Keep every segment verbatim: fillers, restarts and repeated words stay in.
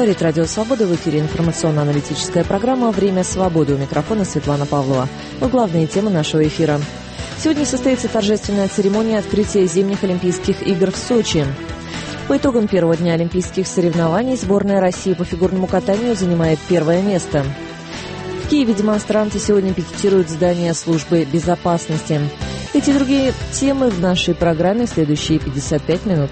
Говорит Радио Свобода, в эфире информационно-аналитическая программа «Время свободы». У микрофона Светлана Павлова. Вот главные темы нашего эфира. Сегодня состоится торжественная церемония открытия зимних Олимпийских игр в Сочи. По итогам первого дня олимпийских соревнований сборная России по фигурному катанию занимает первое место. В Киеве демонстранты сегодня пикетируют здание службы безопасности. Эти и другие темы в нашей программе в следующие пятьдесят пять минут.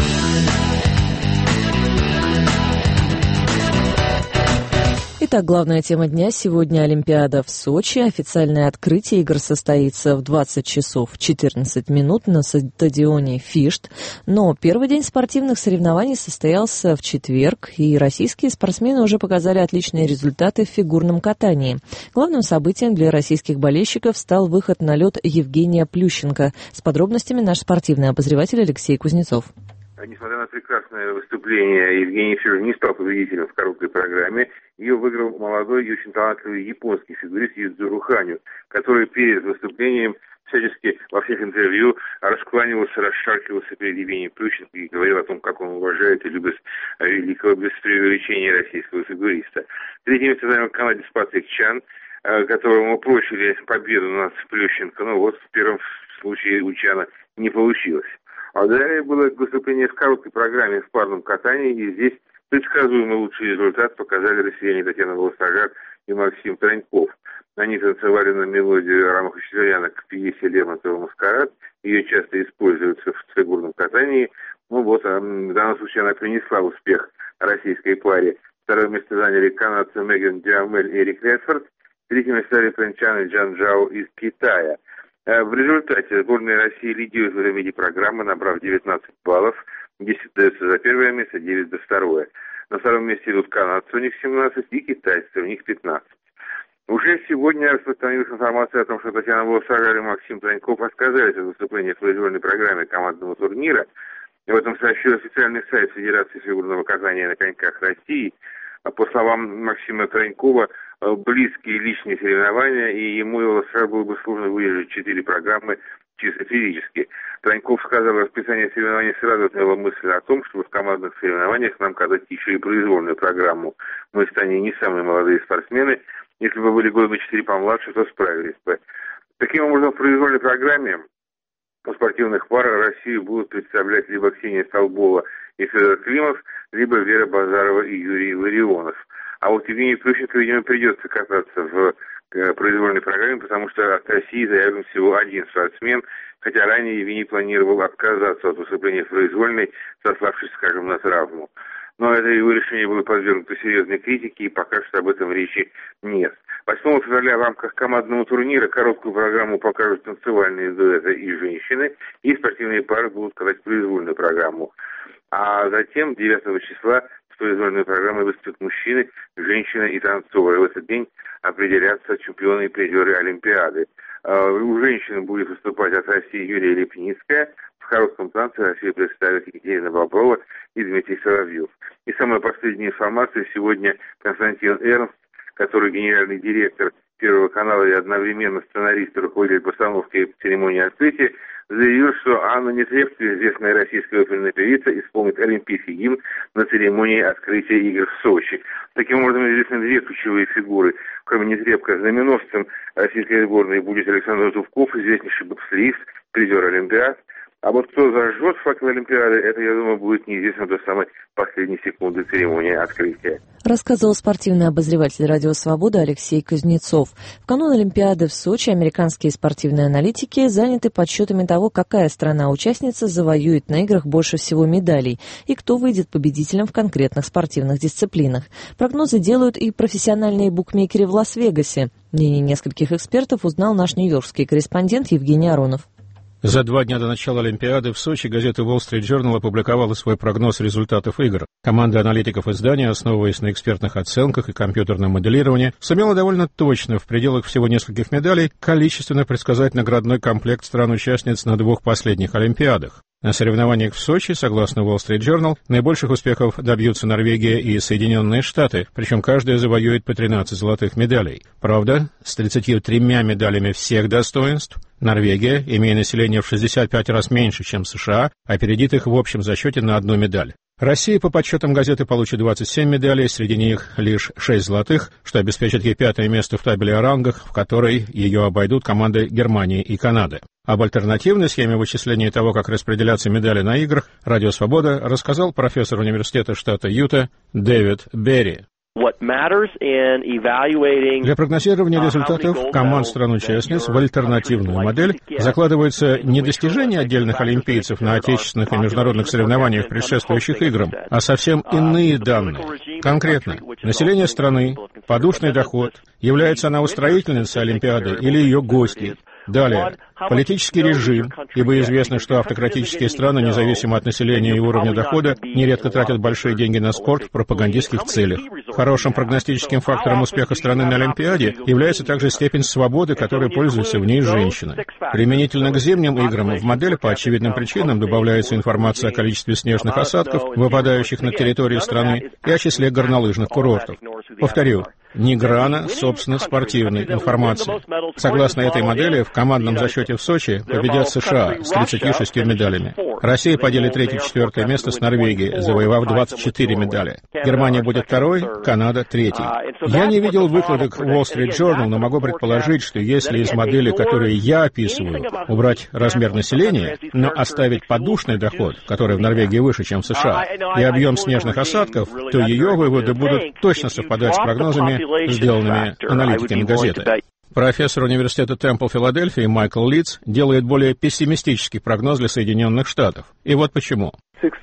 Итак, главная тема дня. Сегодня Олимпиада в Сочи. Официальное открытие игр состоится в двадцать часов четырнадцать минут на стадионе «Фишт». Но первый день спортивных соревнований состоялся в четверг, и российские спортсмены уже показали отличные результаты в фигурном катании. Главным событием для российских болельщиков стал выход на лед Евгения Плющенко. С подробностями наш спортивный обозреватель Алексей Кузнецов. Несмотря на прекрасное выступление, Евгений все же не стал победителем в короткой программе. Ее выиграл молодой и очень талантливый японский фигурист Юдзуру Ханю, который перед выступлением всячески во всех интервью раскланивался, расшаркивался перед Евгением Плющенко и говорил о том, как он уважает и любит великого без преувеличения российского фигуриста. Третье место занял канадец Патрик Чан, которому прочили победу над Плющенко, но вот в первом случае у Чана не получилось. А далее было выступление в короткой программе в парном катании, и здесь предсказуемый лучший результат показали россияне Татьяна Волостожар и Максим Троньков. Они танцевали на мелодию Рама Хачатуряна к пьесе Лермонтова «Маскарад». Ее часто используется в фигурном катании. Ну вот, в данном случае она принесла успех российской паре. Второе место заняли канадцы Меган Диамель и Эрик Редфорд. Третье место заняли франчаны Джан Джао из Китая. В результате сборная России лидирует в этом виде программы, набрав девятнадцать баллов, десять дается за первое место, девять за второе. На втором месте идут канадцы, у них семнадцать, и китайцы, у них пятнадцать. Уже сегодня распространилась информация о том, что Татьяна Волостожар и Максим Троньков отказались от выступления в произвольной программе командного турнира. Об этом сообщил официальный сайт Федерации фигурного катания на коньках России. По словам Максима Тронькова, близкие личные соревнования, и ему и Волостожар было бы сложно выдержать четыре программы чисто физически. Троньков сказал, расписание соревнований сразу отняла мысль о том, чтобы в командных соревнованиях нам катать еще и произвольную программу. Мы с Таней не самые молодые спортсмены. Если бы были года на четыре помладше, то справились бы. Таким образом, в произвольной программе у спортивных пар Россию будут представлять либо Ксения Столбова и Федор Климов, либо Вера Базарова и Юрий Ларионов. А вот Евгению Плющенко, видимо, придется кататься в произвольной программе, потому что от России заявлен всего один спортсмен, хотя ранее Евгений планировал отказаться от выступления в произвольной, сославшись, скажем, на травму. Но это его решение было подвергнуто серьезной критике, и пока что об этом речи нет. восьмого февраля в рамках командного турнира короткую программу покажут танцевальные дуэты и женщины, и спортивные пары будут катать произвольную программу. А затем, девятого числа, в произвольной программе выступят мужчины, женщины и танцоры. В этот день определятся чемпионы и призеры Олимпиады. У женщин будет выступать от России Юлия Лепницкая. В коротком танце Россию представят Екатерина Боброва и Дмитрий Соловьев. И самая последняя информация. Сегодня Константин Эрнст, который генеральный директор Первого канала и одновременно сценарист и руководитель постановки церемонии открытия, заявил, что Анна Нетребко, известная российская оперная певица, исполнит олимпийский гимн на церемонии открытия игр в Сочи. Таким образом, известны две ключевые фигуры. Кроме Нетребко, знаменосцем российской сборной будет Александр Зубков, известнейший бобслеист, призер Олимпиад. А вот кто зажжет факел Олимпиады, это, я думаю, будет неизвестно до самой последней секунды церемонии открытия. Рассказывал спортивный обозреватель «Радио Свобода» Алексей Кузнецов. В канун Олимпиады в Сочи американские спортивные аналитики заняты подсчетами того, какая страна-участница завоюет на играх больше всего медалей и кто выйдет победителем в конкретных спортивных дисциплинах. Прогнозы делают и профессиональные букмекеры в Лас-Вегасе. Мнение нескольких экспертов узнал наш нью-йоркский корреспондент Евгений Аронов. За два дня до начала Олимпиады в Сочи газета Wall Street Journal опубликовала свой прогноз результатов игр. Команда аналитиков издания, основываясь на экспертных оценках и компьютерном моделировании, сумела довольно точно, в пределах всего нескольких медалей, количественно предсказать наградной комплект стран-участниц на двух последних Олимпиадах. На соревнованиях в Сочи, согласно Wall Street Journal, наибольших успехов добьются Норвегия и Соединенные Штаты, причем каждая завоюет по тринадцать золотых медалей. Правда, с тридцатью тремя медалями всех достоинств Норвегия, имея население в шестьдесят пять раз меньше, чем США, опередит их в общем зачете на одну медаль. Россия, по подсчетам газеты, получит двадцать семь медалей, среди них лишь шесть золотых, что обеспечит ей пятое место в табеле о рангах, в которой ее обойдут команды Германии и Канады. Об альтернативной схеме вычисления того, как распределяться медали на играх, «Радио Свобода» рассказал профессор университета штата Юта Дэвид Берри. Для прогнозирования результатов команд стран-участниц в альтернативную модель закладывается не достижение отдельных олимпийцев на отечественных и международных соревнованиях, предшествующих играм, а совсем иные данные. Конкретно, население страны, подушный доход, является она устроительницей Олимпиады или ее гостьей. Далее, политический режим, ибо известно, что автократические страны, независимо от населения и уровня дохода, нередко тратят большие деньги на спорт в пропагандистских целях. Хорошим прогностическим фактором успеха страны на Олимпиаде является также степень свободы, которой пользуются в ней женщины. Применительно к зимним играм в модель по очевидным причинам добавляется информация о количестве снежных осадков, выпадающих на территории страны, и о числе горнолыжных курортов. Повторю, ни грана, собственно, спортивной информации. Согласно этой модели, в командном зачете в Сочи победят США с тридцатью шестью медалями. Россия поделит третье-четвертое место с Норвегией, завоевав двадцать четыре медали. Германия будет второй, Канада третий. Я не видел выкладок Wall Street Journal, но могу предположить, что если из модели, которые я описываю, убрать размер населения, но оставить подушный доход, который в Норвегии выше, чем в США, и объем снежных осадков, то ее выводы будут точно совпадать с прогнозами, сделанными аналитиками газеты. Профессор университета Темпл Филадельфии Майкл Литц делает более пессимистический прогноз для Соединенных Штатов. И вот почему.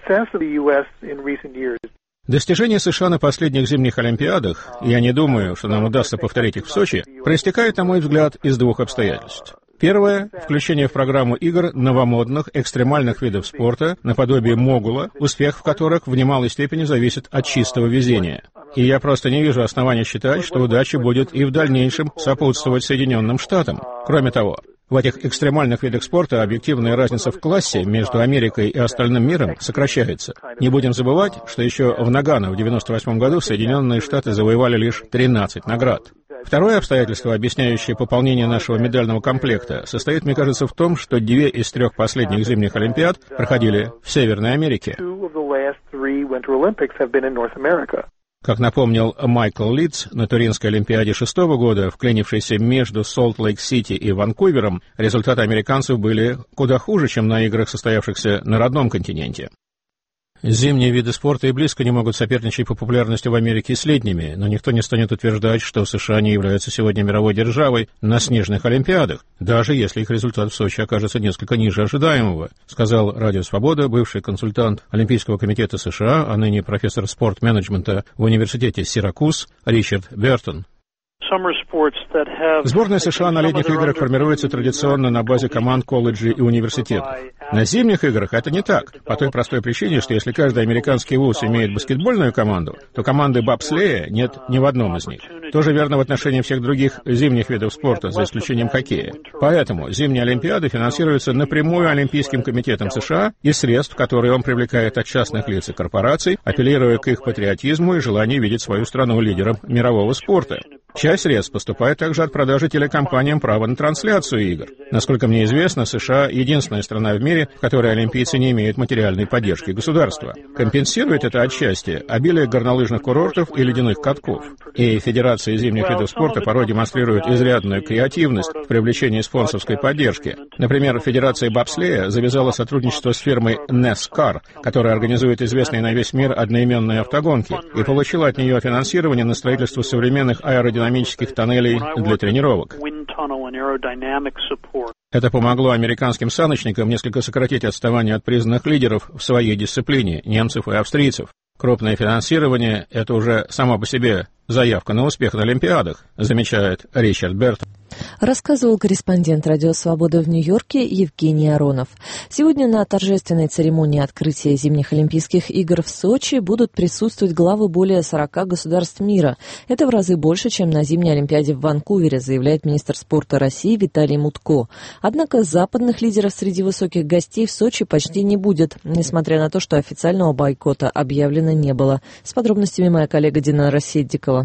Достижения США на последних зимних Олимпиадах, и я не думаю, что нам удастся повторить их в Сочи, проистекают, на мой взгляд, из двух обстоятельств. Первое – включение в программу игр новомодных экстремальных видов спорта, наподобие могула, успех в которых в немалой степени зависит от чистого везения. И я просто не вижу оснований считать, что удача будет и в дальнейшем сопутствовать Соединенным Штатам. Кроме того, в этих экстремальных видах спорта объективная разница в классе между Америкой и остальным миром сокращается. Не будем забывать, что еще в Нагано в девяносто восьмом году Соединенные Штаты завоевали лишь тринадцать наград. Второе обстоятельство, объясняющее пополнение нашего медального комплекта, состоит, мне кажется, в том, что две из трех последних зимних Олимпиад проходили в Северной Америке. Как напомнил Майкл Литц, на Туринской Олимпиаде шестого года, вклинившейся между Солт-Лейк-Сити и Ванкувером, результаты американцев были куда хуже, чем на играх, состоявшихся на родном континенте. Зимние виды спорта и близко не могут соперничать по популярности в Америке с летними, но никто не станет утверждать, что США не являются сегодня мировой державой на снежных Олимпиадах, даже если их результат в Сочи окажется несколько ниже ожидаемого, сказал «Радио Свобода» бывший консультант Олимпийского комитета США, а ныне профессор спорт-менеджмента в университете Сиракуз Ричард Бертон. Сборная США на летних играх формируется традиционно на базе команд колледжей и университетов. На зимних играх это не так, по той простой причине, что если каждый американский вуз имеет баскетбольную команду, то команды бобслея нет ни в одном из них. То же верно в отношении всех других зимних видов спорта, за исключением хоккея. Поэтому зимние Олимпиады финансируются напрямую Олимпийским комитетом США из средств, которые он привлекает от частных лиц и корпораций, апеллируя к их патриотизму и желанию видеть свою страну лидером мирового спорта. Часть средств поступает также от продажи телекомпаниям права на трансляцию игр. Насколько мне известно, США — единственная страна в мире, в которой олимпийцы не имеют материальной поддержки государства. Компенсирует это отчасти обилие горнолыжных курортов и ледяных катков. И Федерация зимних видов спорта порой демонстрирует изрядную креативность в привлечении спонсорской поддержки. Например, Федерация бобслея завязала сотрудничество с фирмой NASCAR, которая организует известные на весь мир одноименные автогонки, и получила от нее финансирование на строительство современных аэродинамических динамических тоннелей для тренировок. Это помогло американским саночникам несколько сократить отставание от признанных лидеров в своей дисциплине, немцев и австрийцев. Крупное финансирование – это уже само по себе заявка на успех на Олимпиадах, замечает Ричард Бертон. Рассказывал корреспондент «Радио Свобода» в Нью-Йорке Евгений Аронов. Сегодня на торжественной церемонии открытия зимних Олимпийских игр в Сочи будут присутствовать главы более сорока государств мира. Это в разы больше, чем на зимней Олимпиаде в Ванкувере, заявляет министр спорта России Виталий Мутко. Однако западных лидеров среди высоких гостей в Сочи почти не будет, несмотря на то, что официального бойкота объявлено не было. С подробностями моя коллега Динара Седдикова.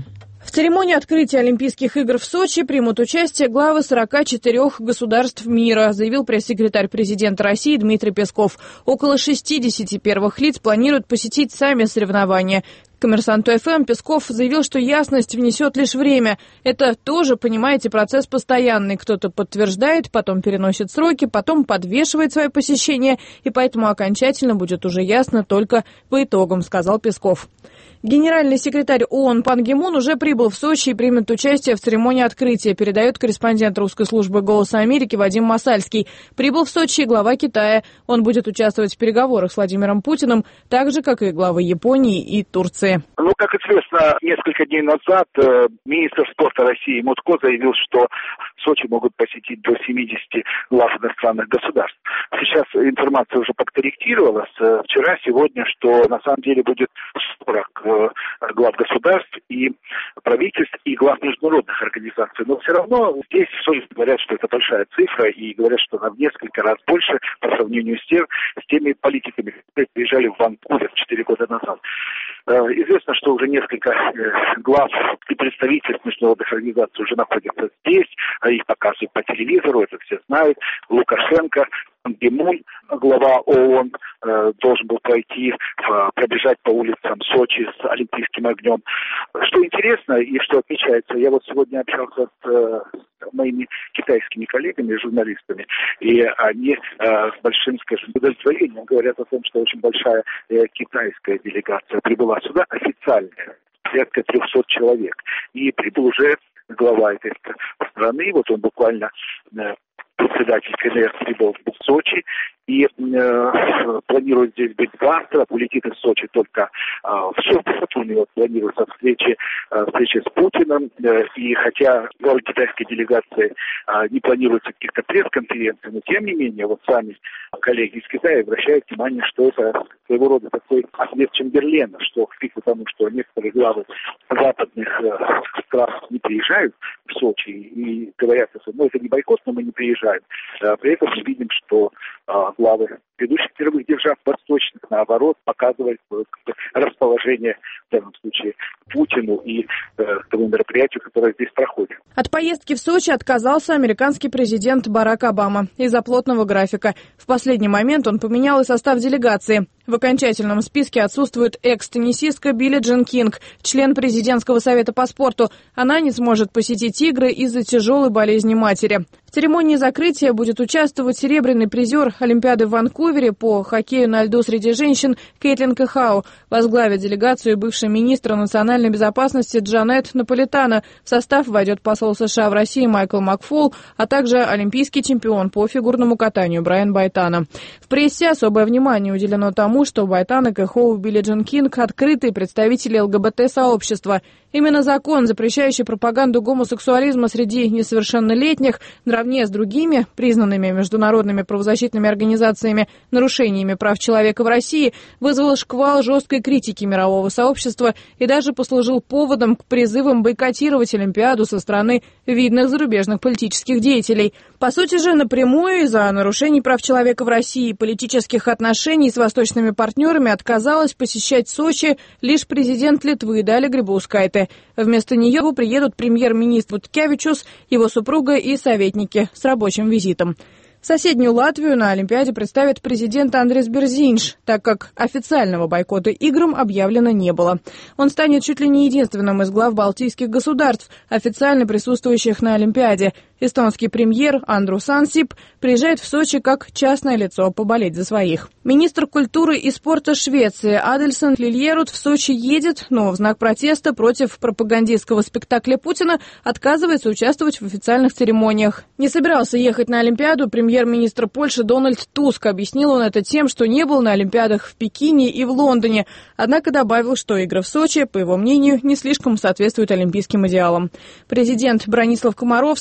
В церемонии открытия Олимпийских игр в Сочи примут участие главы сорока четырёх государств мира, заявил пресс-секретарь президента России Дмитрий Песков. Около шестидесяти первых лиц планируют посетить сами соревнования. Коммерсанту ФМ Песков заявил, что ясность внесет лишь время. Это тоже, понимаете, процесс постоянный. Кто-то подтверждает, потом переносит сроки, потом подвешивает свое посещение, и поэтому окончательно будет уже ясно только по итогам, сказал Песков. Генеральный секретарь ООН Пан Ги Мун уже прибыл в Сочи и примет участие в церемонии открытия, передает корреспондент русской службы «Голоса Америки» Вадим Масальский. Прибыл в Сочи и глава Китая. Он будет участвовать в переговорах с Владимиром Путиным, так же, как и главы Японии и Турции. Ну, как известно, несколько дней назад министр спорта России Мутко заявил, что Сочи могут посетить до семидесяти глав иностранных государств. Сейчас информация уже подкорректировалась. Вчера, сегодня, что на самом деле будет сорок глав государств и правительств, и глав международных организаций. Но все равно здесь в Сочи говорят, что это большая цифра, и говорят, что она в несколько раз больше по сравнению с, тем, с теми политиками, которые приезжали в Ванкувер четыре года назад. Известно, что уже несколько глав и представительств международных организаций уже находятся здесь, их показывают по телевизору, это все знают. Лукашенко, Пан Ги Мун, глава ООН, должен был пройти, пробежать по улицам Сочи с олимпийским огнем. Что интересно и что отмечается, я вот сегодня общался с моими китайскими коллегами, журналистами, и они с большим, скажем, удовлетворением говорят о том, что очень большая китайская делегация прибыла сюда, официальная, порядка трехсот человек. И прибыл уже глава этой страны, вот он буквально, председатель КНР, прибыл в Сочи и э, планирует здесь быть завтра, улетит из Сочи только э, в субботу, у него планируется встреча, э, встреча с Путиным, э, и хотя главы китайской делегации э, не планируется каких-то пресс-конференций, но тем не менее, вот сами коллеги из Китая обращают внимание, что это своего рода такой ответ Чемберлена, что потому что некоторые главы западных э, стран не приезжают в Сочи и говорят, что ну, это не бойкот, но мы не приезжаем. Э, при этом мы видим, что э, главы ведущих мировых держав восточных, наоборот, показывают расположение, в данном случае, Путину и э, тому мероприятию, которое здесь проходит. От поездки в Сочи отказался американский президент Барак Обама из-за плотного графика. В последний момент он поменял и состав делегации. В окончательном списке отсутствует экс-теннисистка Билли Джин Кинг, член президентского совета по спорту. Она не сможет посетить игры из-за тяжелой болезни матери. В церемонии закрытия будет участвовать серебряный призер Олимпиады в Ванкувере по хоккею на льду среди женщин Кейтлин Кэхау. Возглавит делегацию бывший министр национальной безопасности Джанет Наполитано. В состав войдет посол США в России Майкл Макфол, а также олимпийский чемпион по фигурному катанию Брайан Бойтано. В прессе особое внимание уделено тому, что Бойтано, Кэхау и Билли Джин Кинг – открытые представители ЛГБТ-сообщества. Именно закон, запрещающий пропаганду гомосексуализма среди несовершеннолетних, наравне с другими, признанными международными правозащитными организациями, нарушениями прав человека в России, вызвал шквал жесткой критики мирового сообщества и даже послужил поводом к призывам бойкотировать Олимпиаду со стороны видных зарубежных политических деятелей. По сути же, напрямую из-за нарушений прав человека в России и политических отношений с восточными партнерами отказалась посещать Сочи лишь президент Литвы Даля Грибаускайте. Вместо нее приедут премьер-министр Буткевичус, его супруга и советники с рабочим визитом. Соседнюю Латвию на Олимпиаде представит президент Андрис Берзинш, так как официального бойкота играм объявлено не было. Он станет чуть ли не единственным из глав балтийских государств, официально присутствующих на Олимпиаде. Эстонский премьер Андрус Ансип приезжает в Сочи как частное лицо поболеть за своих. Министр культуры и спорта Швеции Адельсон Лильерут в Сочи едет, но в знак протеста против пропагандистского спектакля Путина отказывается участвовать в официальных церемониях. Не собирался ехать на Олимпиаду премьер-министр Польши Дональд Туск. Объяснил он это тем, что не был на Олимпиадах в Пекине и в Лондоне. Однако добавил, что игры в Сочи, по его мнению, не слишком соответствуют олимпийским идеалам. Президент Бронислав Комаровский также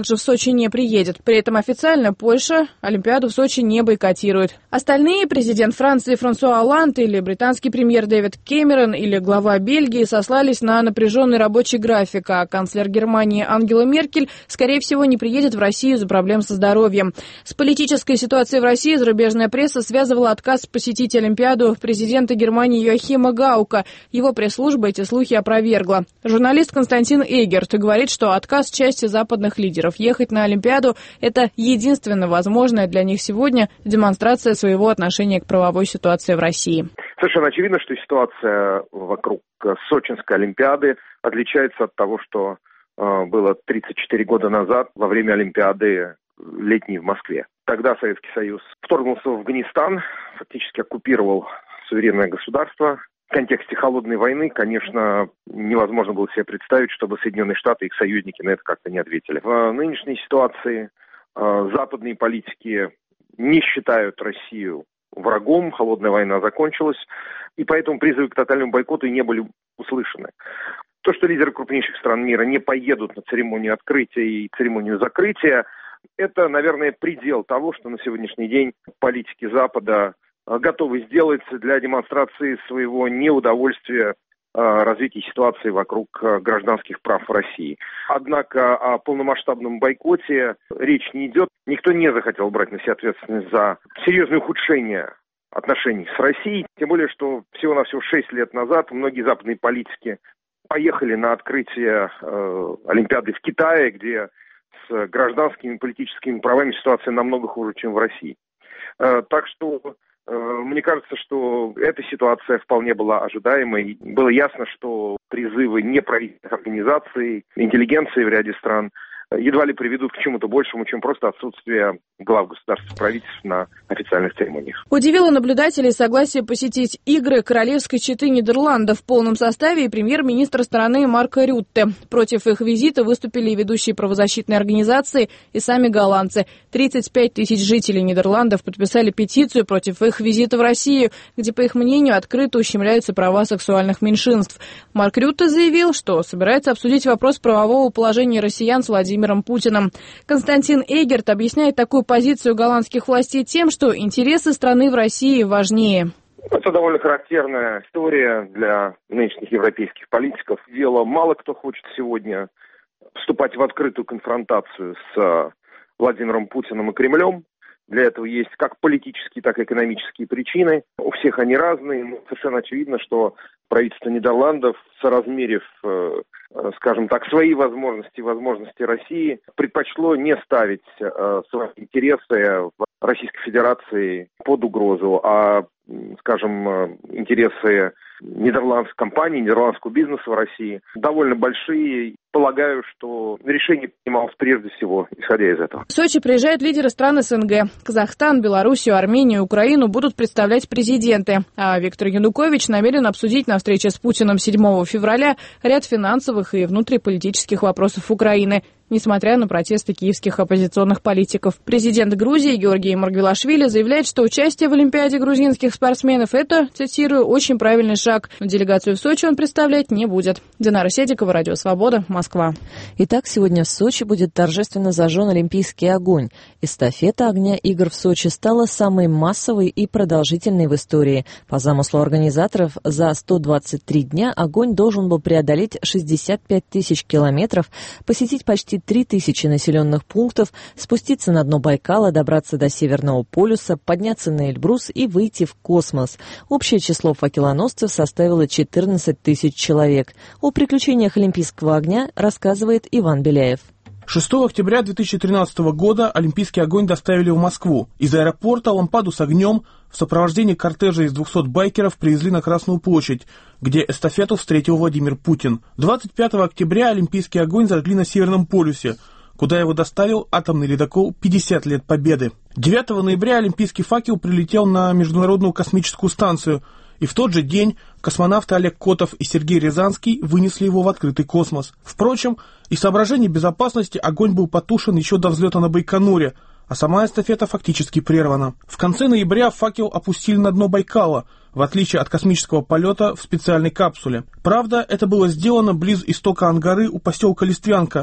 также в Сочи не приедет. При этом официально Польша Олимпиаду в Сочи не бойкотирует. Остальные, президент Франции Франсуа Олланд или британский премьер Дэвид Кэмерон или глава Бельгии, сослались на напряженный рабочий график, а канцлер Германии Ангела Меркель, скорее всего, не приедет в Россию из-за проблем со здоровьем. С политической ситуацией в России зарубежная пресса связывала отказ посетить Олимпиаду президента Германии Йоахима Гаука. Его пресс-служба эти слухи опровергла. Журналист Константин Эгерт говорит, что отказ части западных лидеров ехать на Олимпиаду – это единственно возможная для них сегодня демонстрация своего отношения к правовой ситуации в России. Совершенно очевидно, что ситуация вокруг Сочинской Олимпиады отличается от того, что э, было тридцать четыре года назад во время Олимпиады летней в Москве. Тогда Советский Союз вторгнулся в Афганистан, фактически оккупировал суверенное государство. В контексте холодной войны, конечно, невозможно было себе представить, чтобы Соединенные Штаты и их союзники на это как-то не ответили. В нынешней ситуации э, западные политики не считают Россию врагом, холодная война закончилась, и поэтому призывы к тотальному бойкоту не были услышаны. То, что лидеры крупнейших стран мира не поедут на церемонию открытия и церемонию закрытия, это, наверное, предел того, что на сегодняшний день политики Запада готовы сделать для демонстрации своего неудовольствия развития ситуации вокруг гражданских прав в России. Однако о полномасштабном бойкоте речь не идет. Никто не захотел брать на себя ответственность за серьезное ухудшение отношений с Россией. Тем более, что всего-навсего шесть лет назад многие западные политики поехали на открытие э, Олимпиады в Китае, где с гражданскими и политическими правами ситуация намного хуже, чем в России. Э, так что мне кажется, что эта ситуация вполне была ожидаемой. Было ясно, что призывы неправительственных организаций, интеллигенции в ряде стран едва ли приведут к чему-то большему, чем просто отсутствие глав государств и правительств на официальных церемониях. Удивило наблюдателей согласие посетить игры королевской четы Нидерландов в полном составе и премьер-министр страны Марк Рютте. Против их визита выступили и ведущие правозащитные организации, и сами голландцы. тридцать пять тысяч жителей Нидерландов подписали петицию против их визита в Россию, где, по их мнению, открыто ущемляются права сексуальных меньшинств. Марк Рютте заявил, что собирается обсудить вопрос правового положения россиян с Владимиром Путиным. Константин Эгерт объясняет такую позицию голландских властей тем, что интересы страны в России важнее. Это довольно характерная история для нынешних европейских политиков. Дело мало кто хочет сегодня вступать в открытую конфронтацию с Владимиром Путиным и Кремлем. Для этого есть как политические, так и экономические причины. У всех они разные, но совершенно очевидно, что правительство Нидерландов, соразмерив, скажем так, свои возможности и возможности России, предпочло не ставить свои интересы в Российской Федерации под угрозу, а, скажем, интересы нидерландской компании, нидерландского бизнеса в России довольно большие. Полагаю, что решение принималось прежде всего, исходя из этого. В Сочи приезжают лидеры стран СНГ. Казахстан, Белоруссию, Армению, Украину будут представлять президенты. А Виктор Янукович намерен обсудить на встрече с Путиным седьмого февраля ряд финансовых и внутриполитических вопросов Украины, несмотря на протесты киевских оппозиционных политиков. Президент Грузии Георгий Маргвелашвили заявляет, что участие в Олимпиаде грузинских спортсменов – это, цитирую, очень правильный шаг. Но делегацию в Сочи он представлять не будет. Динара Седикова, Радио Свобода, Москва. Итак, сегодня в Сочи будет торжественно зажжен олимпийский огонь. Эстафета огня игр в Сочи стала самой массовой и продолжительной в истории. По замыслу организаторов, за сто двадцать три дня огонь должен был преодолеть шестьдесят пять тысяч километров, посетить почти три тысячи населенных пунктов, спуститься на дно Байкала, добраться до Северного полюса, подняться на Эльбрус и выйти в космос. Общее число факелоносцев составило четырнадцать тысяч человек. О приключениях олимпийского огня рассказывает Иван Беляев. шестого октября две тысячи тринадцатого года олимпийский огонь доставили в Москву. Из аэропорта лампаду с огнем в сопровождении кортежа из двухсот байкеров привезли на Красную площадь, где эстафету встретил Владимир Путин. двадцать пятого октября олимпийский огонь зажгли на Северном полюсе, куда его доставил атомный ледокол «пятьдесят лет Победы». девятого ноября олимпийский факел прилетел на Международную космическую станцию, и в тот же день космонавты Олег Котов и Сергей Рязанский вынесли его в открытый космос. Впрочем, из соображений безопасности огонь был потушен еще до взлета на Байконуре, а сама эстафета фактически прервана. В конце ноября факел опустили на дно Байкала, в отличие от космического полета в специальной капсуле. Правда, это было сделано близ истока Ангары у поселка Листвянка,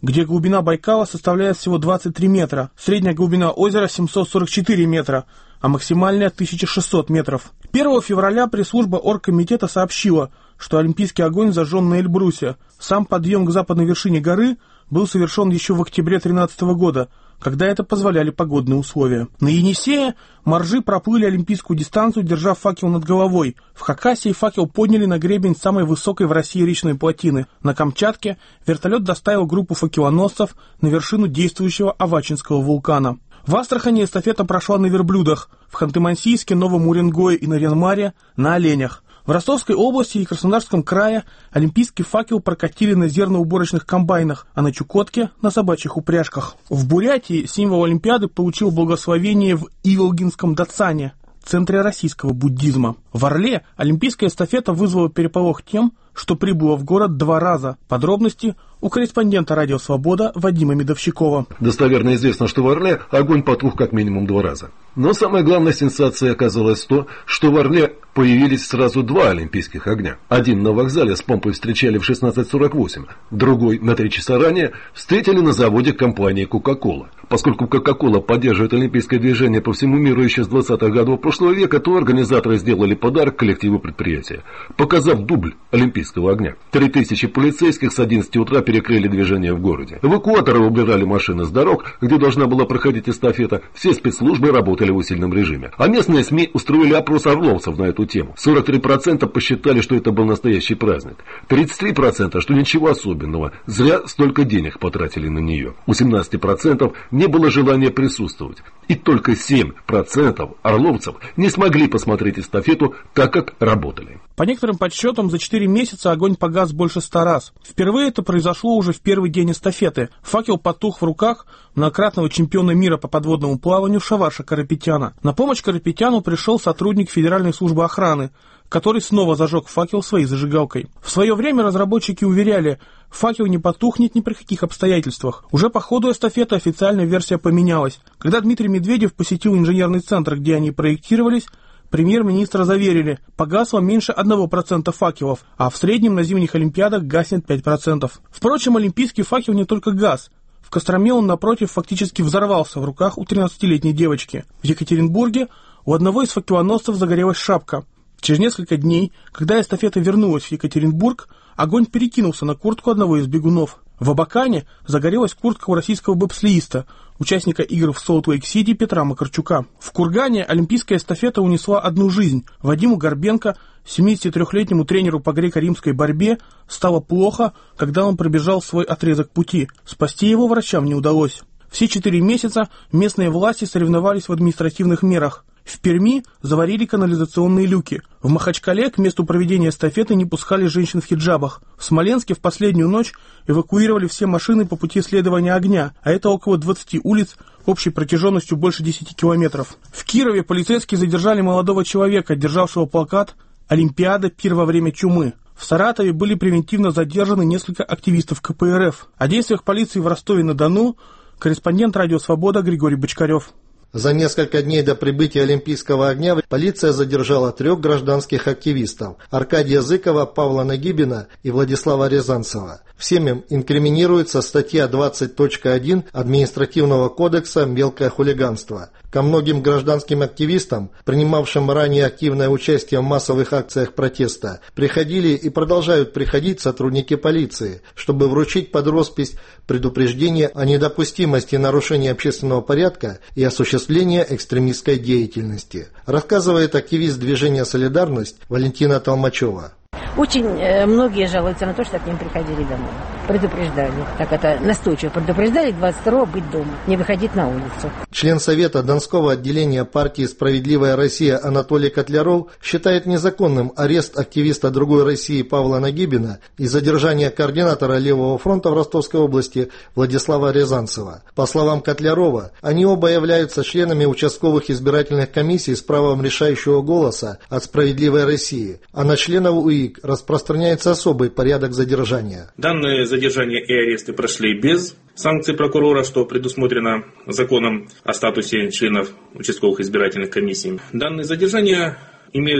где глубина Байкала составляет всего двадцать три метра, средняя глубина озера семьсот сорок четыре метра, а максимальная тысяча шестьсот метров. первого февраля пресс-служба оргкомитета сообщила, что олимпийский огонь зажжен на Эльбрусе. Сам подъем к западной вершине горы был совершен еще в октябре две тысячи тринадцатого года, когда это позволяли погодные условия. На Енисее моржи проплыли олимпийскую дистанцию, держа факел над головой. В Хакасии факел подняли на гребень самой высокой в России речной плотины. На Камчатке вертолет доставил группу факелоносцев на вершину действующего Авачинского вулкана. В Астрахани эстафета прошла на верблюдах, в Ханты-Мансийске, Новом Уренгое и Нарьян-Маре на оленях. В Ростовской области и Краснодарском крае олимпийский факел прокатили на зерноуборочных комбайнах, а на Чукотке – на собачьих упряжках. В Бурятии символ Олимпиады получил благословение в Иволгинском Дацане, центре российского буддизма. В Орле олимпийская эстафета вызвала переполох тем, что прибыла в город два раза. Подробности у корреспондента «Радио Свобода» Вадима Медовщикова. Достоверно известно, что в Орле огонь потух как минимум два раза. Но самая главная сенсация оказалась то, что в Орле появились сразу два олимпийских огня. Один на вокзале с помпой встречали в шестнадцать сорок восемь, другой на три часа ранее встретили на заводе компании «Кока-кола». Поскольку «Кока-кола» поддерживает олимпийское движение по всему миру еще с двадцатых годов прошлого века, то организаторы сделали подарок коллективу предприятия, показав дубль олимпийского огня. Три тысячи полицейских с одиннадцати утра перекрыли движение в городе. Эвакуаторы убирали машины с дорог, где должна была проходить эстафета. Все спецслужбы работали в усиленном режиме. А местные СМИ устроили опрос орловцев на эту тему. сорок три процента посчитали, что это был настоящий праздник. тридцать три процента, что ничего особенного. Зря столько денег потратили на нее. У семнадцати процентов не было желания присутствовать. И только семь процентов орловцев не смогли посмотреть эстафету, так как работали. По некоторым подсчетам, за четыре месяца огонь погас больше ста раз. Впервые это произошло уже в первый день эстафеты. Факел потух в руках многократного чемпиона мира по подводному плаванию Шаварша Карапетяна. На помощь Карапетяну пришел сотрудник Федеральной службы охраны, который снова зажег факел своей зажигалкой. В свое время разработчики уверяли, факел не потухнет ни при каких обстоятельствах. Уже по ходу эстафеты официальная версия поменялась. Когда Дмитрий Медведев посетил инженерный центр, где они проектировались, премьер-министра заверили, погасло меньше одного процента факелов, а в среднем на зимних олимпиадах гаснет пять процентов. Впрочем, олимпийский факел не только гас. В Костроме он, напротив, фактически взорвался в руках у тринадцатилетней девочки. В Екатеринбурге у одного из факелоносцев загорелась шапка. Через несколько дней, когда эстафета вернулась в Екатеринбург, огонь перекинулся на куртку одного из бегунов. В Абакане загорелась куртка у российского бобслеиста, участника игр в Солт-Лейк-Сити Петра Макарчука. В Кургане олимпийская эстафета унесла одну жизнь. Вадиму Горбенко, семидесятитрёхлетнему тренеру по греко-римской борьбе, стало плохо, когда он пробежал свой отрезок пути. Спасти его врачам не удалось. Все четыре месяца местные власти соревновались в административных мерах. В Перми заварили канализационные люки. В Махачкале к месту проведения эстафеты не пускали женщин в хиджабах. В Смоленске в последнюю ночь эвакуировали все машины по пути следования огня, а это около двадцати улиц общей протяженностью больше десяти километров. В Кирове полицейские задержали молодого человека, державшего плакат «Олимпиада. Пир во время чумы». В Саратове были превентивно задержаны несколько активистов ка пэ эр эф. О действиях полиции в Ростове-на-Дону корреспондент «Радио Свобода» Григорий Бочкарев. За несколько дней до прибытия Олимпийского огня полиция задержала трех гражданских активистов – Аркадия Зыкова, Павла Нагибина и Владислава Рязанцева. Всем им инкриминируется статья двадцать точка один Административного кодекса «Мелкое хулиганство». Ко многим гражданским активистам, принимавшим ранее активное участие в массовых акциях протеста, приходили и продолжают приходить сотрудники полиции, чтобы вручить под роспись предупреждение о недопустимости нарушения общественного порядка и осуществления экстремистской деятельности, рассказывает активист движения «Солидарность» Валентина Толмачева. Очень э, многие жалуются на то, что к ним приходили домой. Предупреждали. Так это настойчиво предупреждали двадцать второго быть дома, не выходить на улицу. Член Совета Донского отделения партии «Справедливая Россия» Анатолий Котляров считает незаконным арест активиста «Другой России» Павла Нагибина и задержание координатора Левого фронта в Ростовской области Владислава Рязанцева. По словам Котлярова, они оба являются членами участковых избирательных комиссий с правом решающего голоса от «Справедливой России», а на членов УИК распространяется особый порядок задержания. Данные задержания и аресты прошли без санкций прокурора, что предусмотрено законом о статусе членов участковых избирательных комиссий. Данные задержания имеют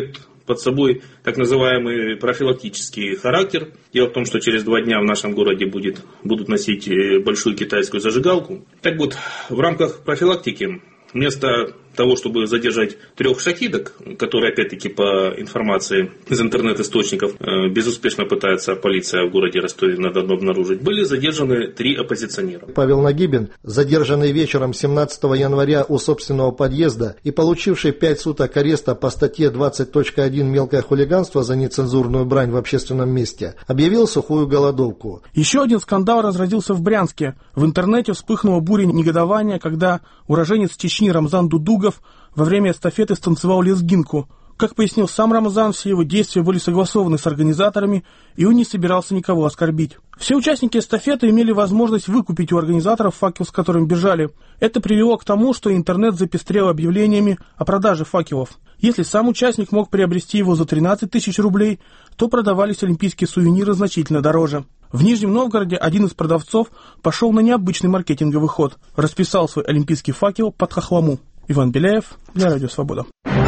под собой так называемый профилактический характер. Дело в том, что через два дня в нашем городе будет, будут носить большую китайскую зажигалку. Так вот, в рамках профилактики вместо того, чтобы задержать трех шахидок, которые, опять-таки, по информации из интернет-источников, безуспешно пытается полиция в городе Ростове-на-Дону обнаружить, были задержаны три оппозиционера. Павел Нагибин, задержанный вечером семнадцатого января у собственного подъезда и получивший пять суток ареста по статье двадцать точка один «Мелкое хулиганство» за нецензурную брань в общественном месте, объявил сухую голодовку. Еще один скандал разразился в Брянске. В интернете вспыхнула буря негодования, когда уроженец Чечни Рамзан Дудугов во время эстафеты станцевал лезгинку. Как пояснил сам Рамзан, все его действия были согласованы с организаторами, и он не собирался никого оскорбить. Все участники эстафеты имели возможность выкупить у организаторов факел, с которым бежали. Это привело к тому, что интернет запестрел объявлениями о продаже факелов. Если сам участник мог приобрести его за тринадцать тысяч рублей, то продавались олимпийские сувениры значительно дороже. В Нижнем Новгороде один из продавцов пошел на необычный маркетинговый ход. Расписал свой олимпийский факел под хохлому. Иван Беляев для Радио Свобода.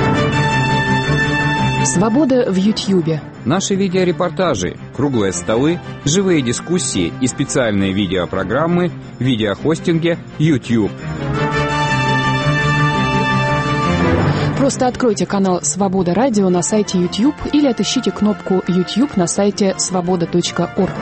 Свобода в Ютьюбе. Наши видеорепортажи, круглые столы, живые дискуссии и специальные видеопрограммы в видеохостинге YouTube. Просто откройте канал «Свобода Радио» на сайте YouTube или отыщите кнопку YouTube на сайте свобода точка орг.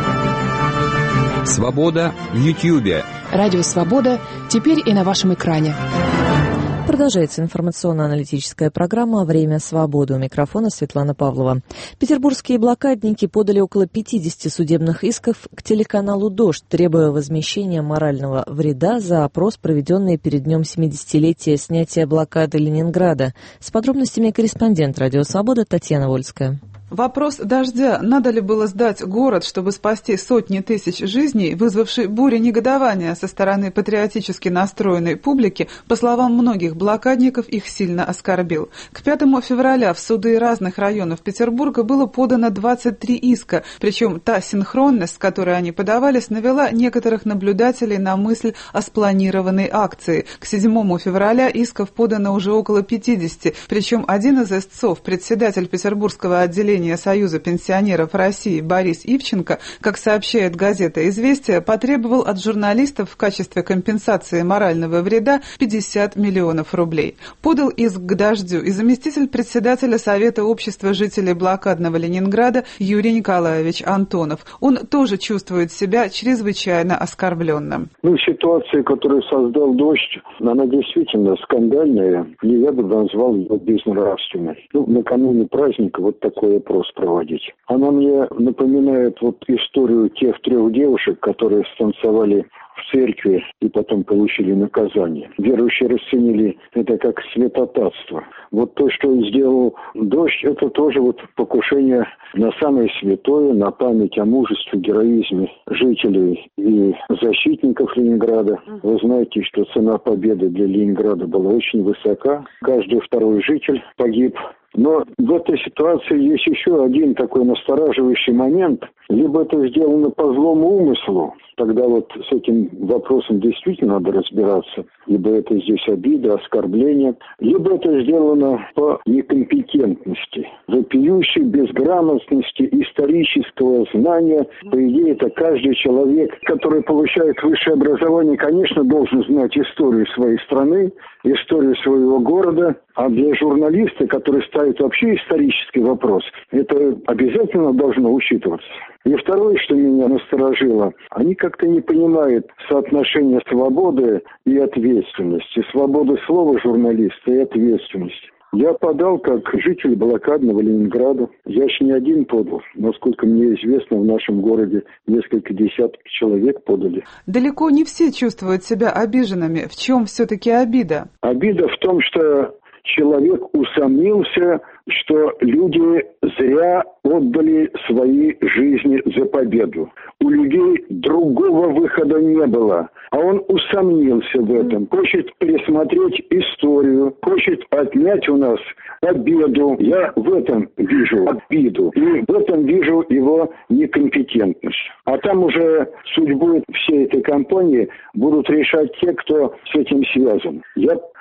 Свобода в Ютьюбе. Радио «Свобода» теперь и на вашем экране. Продолжается информационно-аналитическая программа «Время свободы». У микрофона Светлана Павлова. Петербургские блокадники подали около пятидесяти судебных исков к телеканалу «Дождь», требуя возмещения морального вреда за опрос, проведенный перед днем семидесятилетия снятия блокады Ленинграда. С подробностями корреспондент «Радио Свобода» Татьяна Вольская. Вопрос дождя. Надо ли было сдать город, чтобы спасти сотни тысяч жизней, вызвавший бурю негодования со стороны патриотически настроенной публики, по словам многих блокадников, их сильно оскорбил. К пятому февраля в суды разных районов Петербурга было подано двадцать три иска, причем та синхронность, с которой они подавались, навела некоторых наблюдателей на мысль о спланированной акции. К седьмому февраля исков подано уже около пятидесяти, причем один из истцов, председатель Петербургского отделения Союза пенсионеров России Борис Ивченко, как сообщает газета «Известия», потребовал от журналистов в качестве компенсации морального вреда пятьдесят миллионов рублей. Подал иск к «Дождю» и заместитель председателя Совета общества жителей блокадного Ленинграда Юрий Николаевич Антонов. Он тоже чувствует себя чрезвычайно оскорбленным. Ну, ситуация, которую создал «Дождь», она действительно скандальная. Я бы назвал ее безнравственной. Ну, накануне праздника вот такое проводить. Она мне напоминает вот историю тех трех девушек, которые станцевали в церкви и потом получили наказание. Верующие расценили это как святотатство. Вот то, что сделал «Дождь», это тоже вот покушение на самое святое, на память о мужестве, героизме жителей и защитников Ленинграда. Вы знаете, что цена победы для Ленинграда была очень высока. Каждый второй житель погиб. Но в этой ситуации есть еще один такой настораживающий момент. Либо это сделано по злому умыслу, тогда вот с этим вопросом действительно надо разбираться. Либо это здесь обида, оскорбление, либо это сделано по некомпетентности, вопиющей безграмотности, исторического знания. По идее, это каждый человек, который получает высшее образование, конечно, должен знать историю своей страны, историю своего города. А для журналиста, который ставит вообще исторический вопрос, это обязательно должно учитываться. И второе, что меня насторожило, они как-то не понимают соотношения свободы и ответственности, свободы слова журналиста и ответственности. Я подал как житель блокадного Ленинграда. Я ж не один подал. Насколько мне известно, в нашем городе несколько десятков человек подали. Далеко не все чувствуют себя обиженными. В чем все-таки обида? Обида в том, что человек усомнился, что люди зря отдали свои жизни за победу. У людей другого выхода не было, а он усомнился в этом. Хочет пересмотреть историю, хочет отнять у нас победу. Я в этом вижу обиду и в этом вижу его некомпетентность. А там уже судьбу всей этой кампании будут решать те, кто с этим связан. Я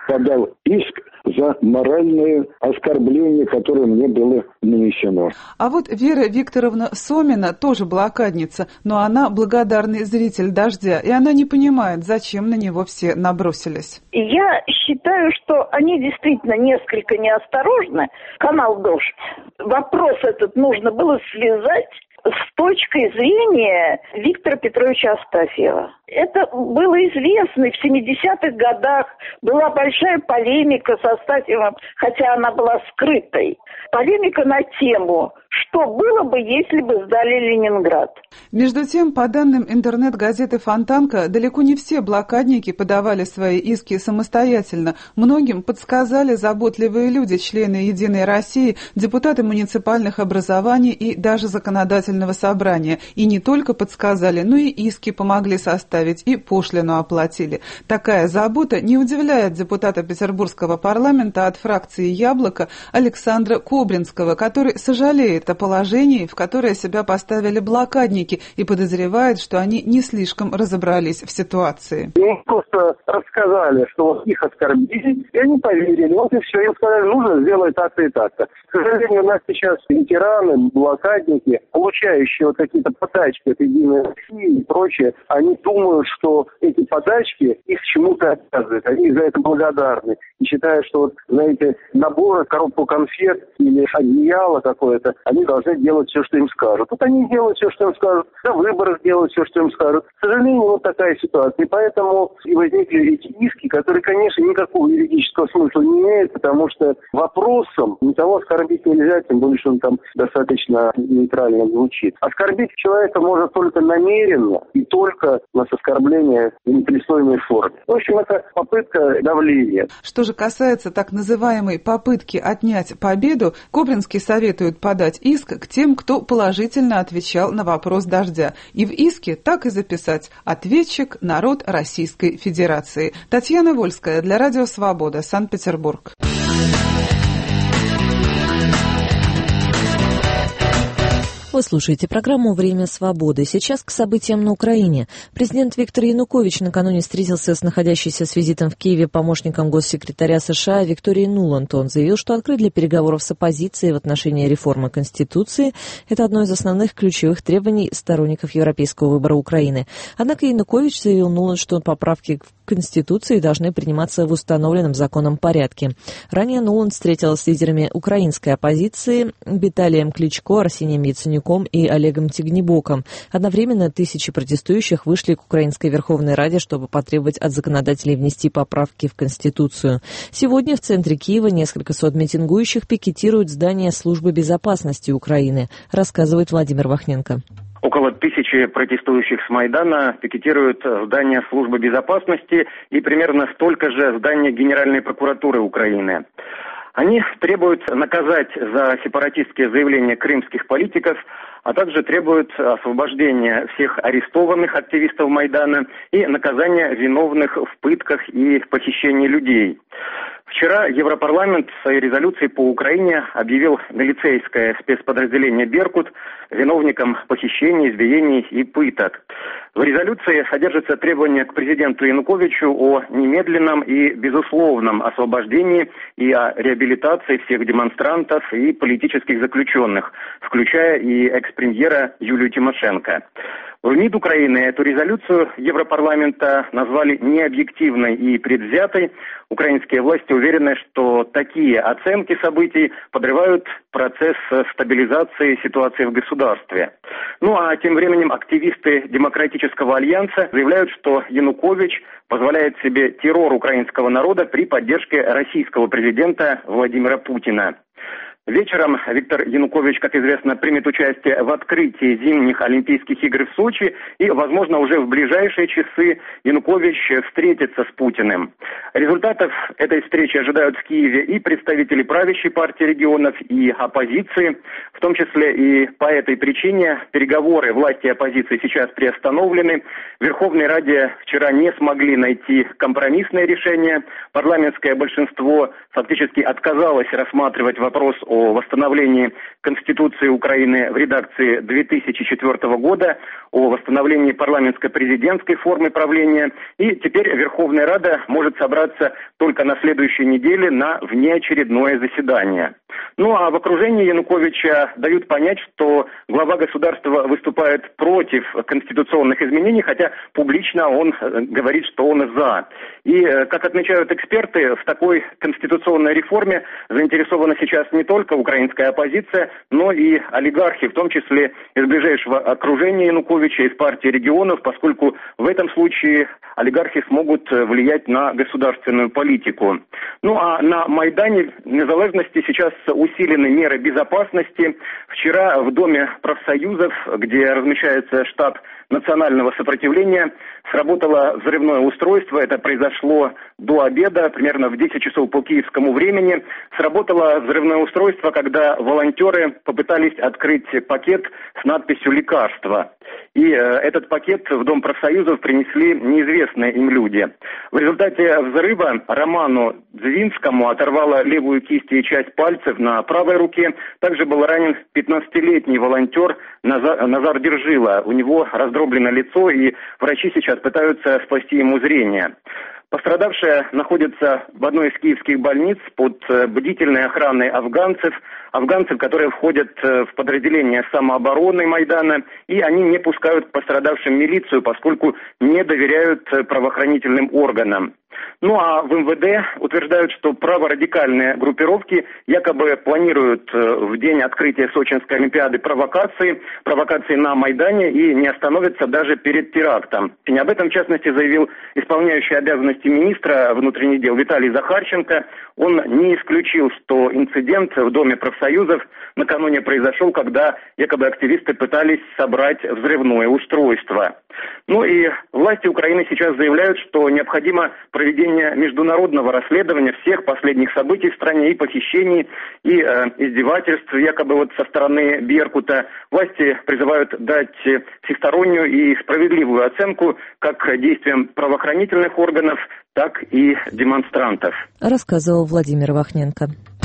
подал иск за моральное оскорбление, которое мне было нанесено. А вот Вера Викторовна Сомина тоже блокадница, но она благодарный зритель «Дождя», и она не понимает, зачем на него все набросились. Я считаю, что они действительно несколько неосторожны. Канал «Дождь». Вопрос этот нужно было связать с точкой зрения Виктора Петровича Астафьева. Это было известно, и в семидесятых годах была большая полемика с Астафьевым, хотя она была скрытой. Полемика на тему, что было бы, если бы сдали Ленинград. Между тем, по данным интернет-газеты «Фонтанка», далеко не все блокадники подавали свои иски самостоятельно. Многим подсказали заботливые люди, члены «Единой России», депутаты муниципальных образований и даже законодательного собрания. И не только подсказали, но и иски помогли составить, и пошлину оплатили. Такая забота не удивляет депутата Петербургского парламента от фракции «Яблоко» Александра Кобринского, который сожалеет о положении, в которое себя поставили блокадники, и подозревает, что они не слишком разобрались в ситуации. Им просто рассказали, что вот их оскорбили, и они поверили. Вот и все. Им сказали, нужно сделать так-то и так-то. К сожалению, у нас сейчас ветераны, блокадники, получающие вот какие-то подачки от Единой России и прочее, они думают, что эти подачки их чему-то обязывают. Они за это благодарны. И считают, что, вот, знаете, наборы, коробку конфет или одеяло какое-то, они должны делать все, что им скажут. Вот они делают все, что им скажут, на выборах делают все, что им скажут. К сожалению, вот такая ситуация. И поэтому и возникли эти иски, которые, конечно, никакого юридического смысла не имеют, потому что вопросом никого оскорбить нельзя, тем более, что он там достаточно нейтрально звучит. Оскорбить человека можно только намеренно и только на оскорбление в непристойной форме. В общем, это попытка давления. Что же касается так называемой попытки отнять победу, Кобринский советует подать иск к тем, кто положительно отвечал на вопрос «Дождя». И в иске так и записать: ответчик – народ Российской Федерации. Татьяна Вольская для Радио Свобода, Санкт-Петербург. Вы слушаете программу «Время свободы». Сейчас к событиям на Украине. Президент Виктор Янукович накануне встретился с находящейся с визитом в Киеве помощником госсекретаря США Викторией Нуланд. Он заявил, что открыт для переговоров с оппозицией в отношении реформы Конституции. Это одно из основных ключевых требований сторонников европейского выбора Украины. Однако Янукович заявил Нуланд, что поправки к Конституции должны приниматься в установленном законом порядке. Ранее Нуланд встретилась с лидерами украинской оппозиции Виталием Кличко, Арсением Яценюком и Олегом Тягнебоком. Одновременно тысячи протестующих вышли к Украинской Верховной Раде, чтобы потребовать от законодателей внести поправки в Конституцию. Сегодня в центре Киева несколько сот митингующих пикетируют здание Службы безопасности Украины, рассказывает Владимир Вахненко. Около тысячи протестующих с Майдана пикетируют здание Службы безопасности и примерно столько же здание Генеральной прокуратуры Украины. Они требуют наказать за сепаратистские заявления крымских политиков, а также требуют освобождения всех арестованных активистов Майдана и наказания виновных в пытках и похищении людей. Вчера Европарламент в своей резолюции по Украине объявил милицейское спецподразделение «Беркут» виновником похищений, избиений и пыток. В резолюции содержится требование к президенту Януковичу о немедленном и безусловном освобождении и о реабилитации всех демонстрантов и политических заключенных, включая и экс-премьера Юлию Тимошенко. В МИД Украины эту резолюцию Европарламента назвали необъективной и предвзятой. Украинские власти уверены, что такие оценки событий подрывают процесс стабилизации ситуации в государстве. Ну а тем временем активисты Демократического альянса заявляют, что Янукович позволяет себе террор украинского народа при поддержке российского президента Владимира Путина. Вечером Виктор Янукович, как известно, примет участие в открытии зимних Олимпийских игр в Сочи, и, возможно, уже в ближайшие часы Янукович встретится с Путиным. Результатов этой встречи ожидают в Киеве и представители правящей партии регионов, и оппозиции. В том числе и по этой причине переговоры власти и оппозиции сейчас приостановлены. В Верховной Раде вчера не смогли найти компромиссное решение. Парламентское большинство фактически отказалось рассматривать вопрос о о восстановлении Конституции Украины в редакции две тысячи четвёртого года, о восстановлении парламентско-президентской формы правления. И теперь Верховная Рада может собраться только на следующей неделе на внеочередное заседание. Ну а в окружении Януковича дают понять, что глава государства выступает против конституционных изменений, хотя публично он говорит, что он за. И, как отмечают эксперты, в такой конституционной реформе заинтересована сейчас не только украинская оппозиция, но и олигархи, в том числе из ближайшего окружения Януковича, из партии регионов, поскольку в этом случае олигархи смогут влиять на государственную политику. Ну а на Майдане Незалежности сейчас усилены меры безопасности. Вчера в Доме профсоюзов, где размещается штаб национального сопротивления, сработало взрывное устройство. Это произошло до обеда, примерно в десять часов по киевскому времени. Сработало взрывное устройство, когда волонтеры попытались открыть пакет с надписью «Лекарство». И э, этот пакет в Дом профсоюзов принесли неизвестные им люди. В результате взрыва Роману Дзвинскому оторвало левую кисть и часть пальцев на правой руке. Также был ранен пятнадцатилетний волонтер Назар, Назар Держила. У него раздроблено лицо, и врачи сейчас пытаются спасти ему зрение. Пострадавшая находится в одной из киевских больниц под бдительной охраной афганцев, афганцев, которые входят в подразделение самообороны Майдана, и они не пускают к пострадавшим милицию, поскольку не доверяют правоохранительным органам. Ну а в эм вэ дэ утверждают, что праворадикальные группировки якобы планируют в день открытия Сочинской Олимпиады провокации, провокации на Майдане и не остановятся даже перед терактом. И об этом, в частности, заявил исполняющий обязанности министра внутренних дел Виталий Захарченко. Он не исключил, что инцидент в Доме профсоюзов накануне произошел, когда якобы активисты пытались собрать взрывное устройство. Ну и власти Украины сейчас заявляют, что необходимо проведение международного расследования всех последних событий в стране, и похищений, и э, издевательств, якобы вот со стороны Беркута. Власти призывают дать всестороннюю и справедливую оценку как действиям правоохранительных органов, так и демонстрантов. Рассказывал Владимир Вахненко.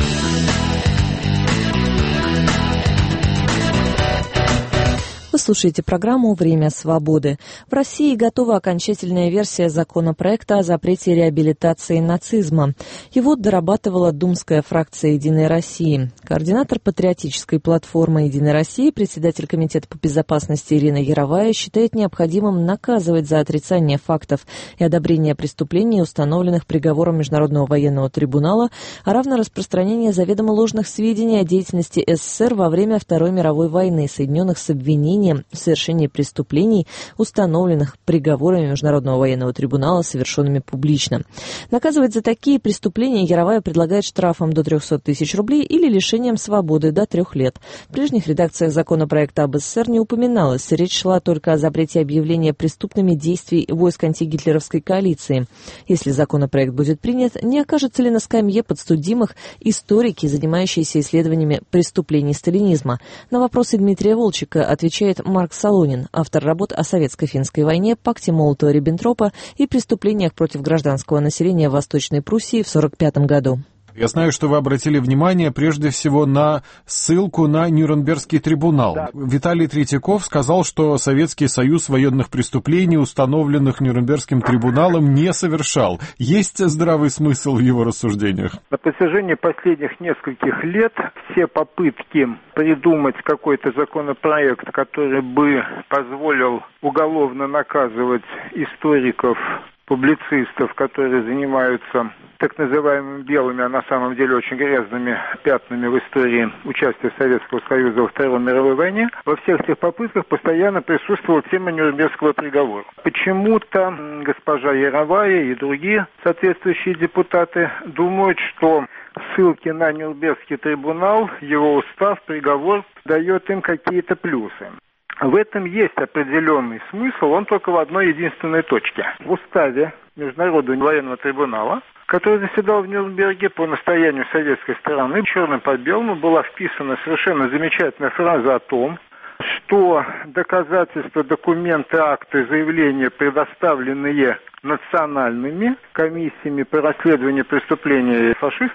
Вы слушаете программу «Время свободы». В России готова окончательная версия законопроекта о запрете реабилитации нацизма. Его дорабатывала думская фракция «Единой России». Координатор патриотической платформы «Единой России», председатель Комитета по безопасности Ирина Яровая, считает необходимым наказывать за отрицание фактов и одобрение преступлений, установленных приговором Международного военного трибунала, а равно распространение заведомо ложных сведений о деятельности эс эс эс эр во время Второй мировой войны, соединенных с обвинением в совершении преступлений, установленных приговорами Международного военного трибунала, совершенными публично. Наказывать за такие преступления Яровая предлагает штрафом до трехсот тысяч рублей или лишением свободы до трех лет. В прежних редакциях законопроекта об эс эс эс эр не упоминалось. Речь шла только о запрете объявления преступными действий войск антигитлеровской коалиции. Если законопроект будет принят, не окажется ли на скамье подсудимых историки, занимающиеся исследованиями преступлений сталинизма? На вопросы Дмитрия Волчека отвечает Марк Солонин, автор работ о советско-финской войне, пакте Молотова-Риббентропа и преступлениях против гражданского населения в Восточной Пруссии в сорок пятом году. Я знаю, что вы обратили внимание прежде всего на ссылку на Нюрнбергский трибунал. Да. Виталий Третьяков сказал, что Советский Союз военных преступлений, установленных Нюрнбергским трибуналом, не совершал. Есть здравый смысл в его рассуждениях? На протяжении последних нескольких лет все попытки придумать какой-то законопроект, который бы позволил уголовно наказывать историков, публицистов, которые занимаются так называемыми белыми, а на самом деле очень грязными пятнами в истории участия Советского Союза во Второй мировой войне, во всех этих попытках постоянно присутствовала тема Нюрнбергского приговора. Почему-то госпожа Яровая и другие соответствующие депутаты думают, что ссылки на Нюрнбергский трибунал, его устав, приговор дает им какие-то плюсы. В этом есть определенный смысл, он только в одной единственной точке. В уставе Международного военного трибунала, который заседал в Нюрнберге, по настоянию советской стороны, черным по белому была вписана совершенно замечательная фраза о том, что доказательства, документы, акты, заявления, предоставленные национальными комиссиями по расследованию преступлений фашистов,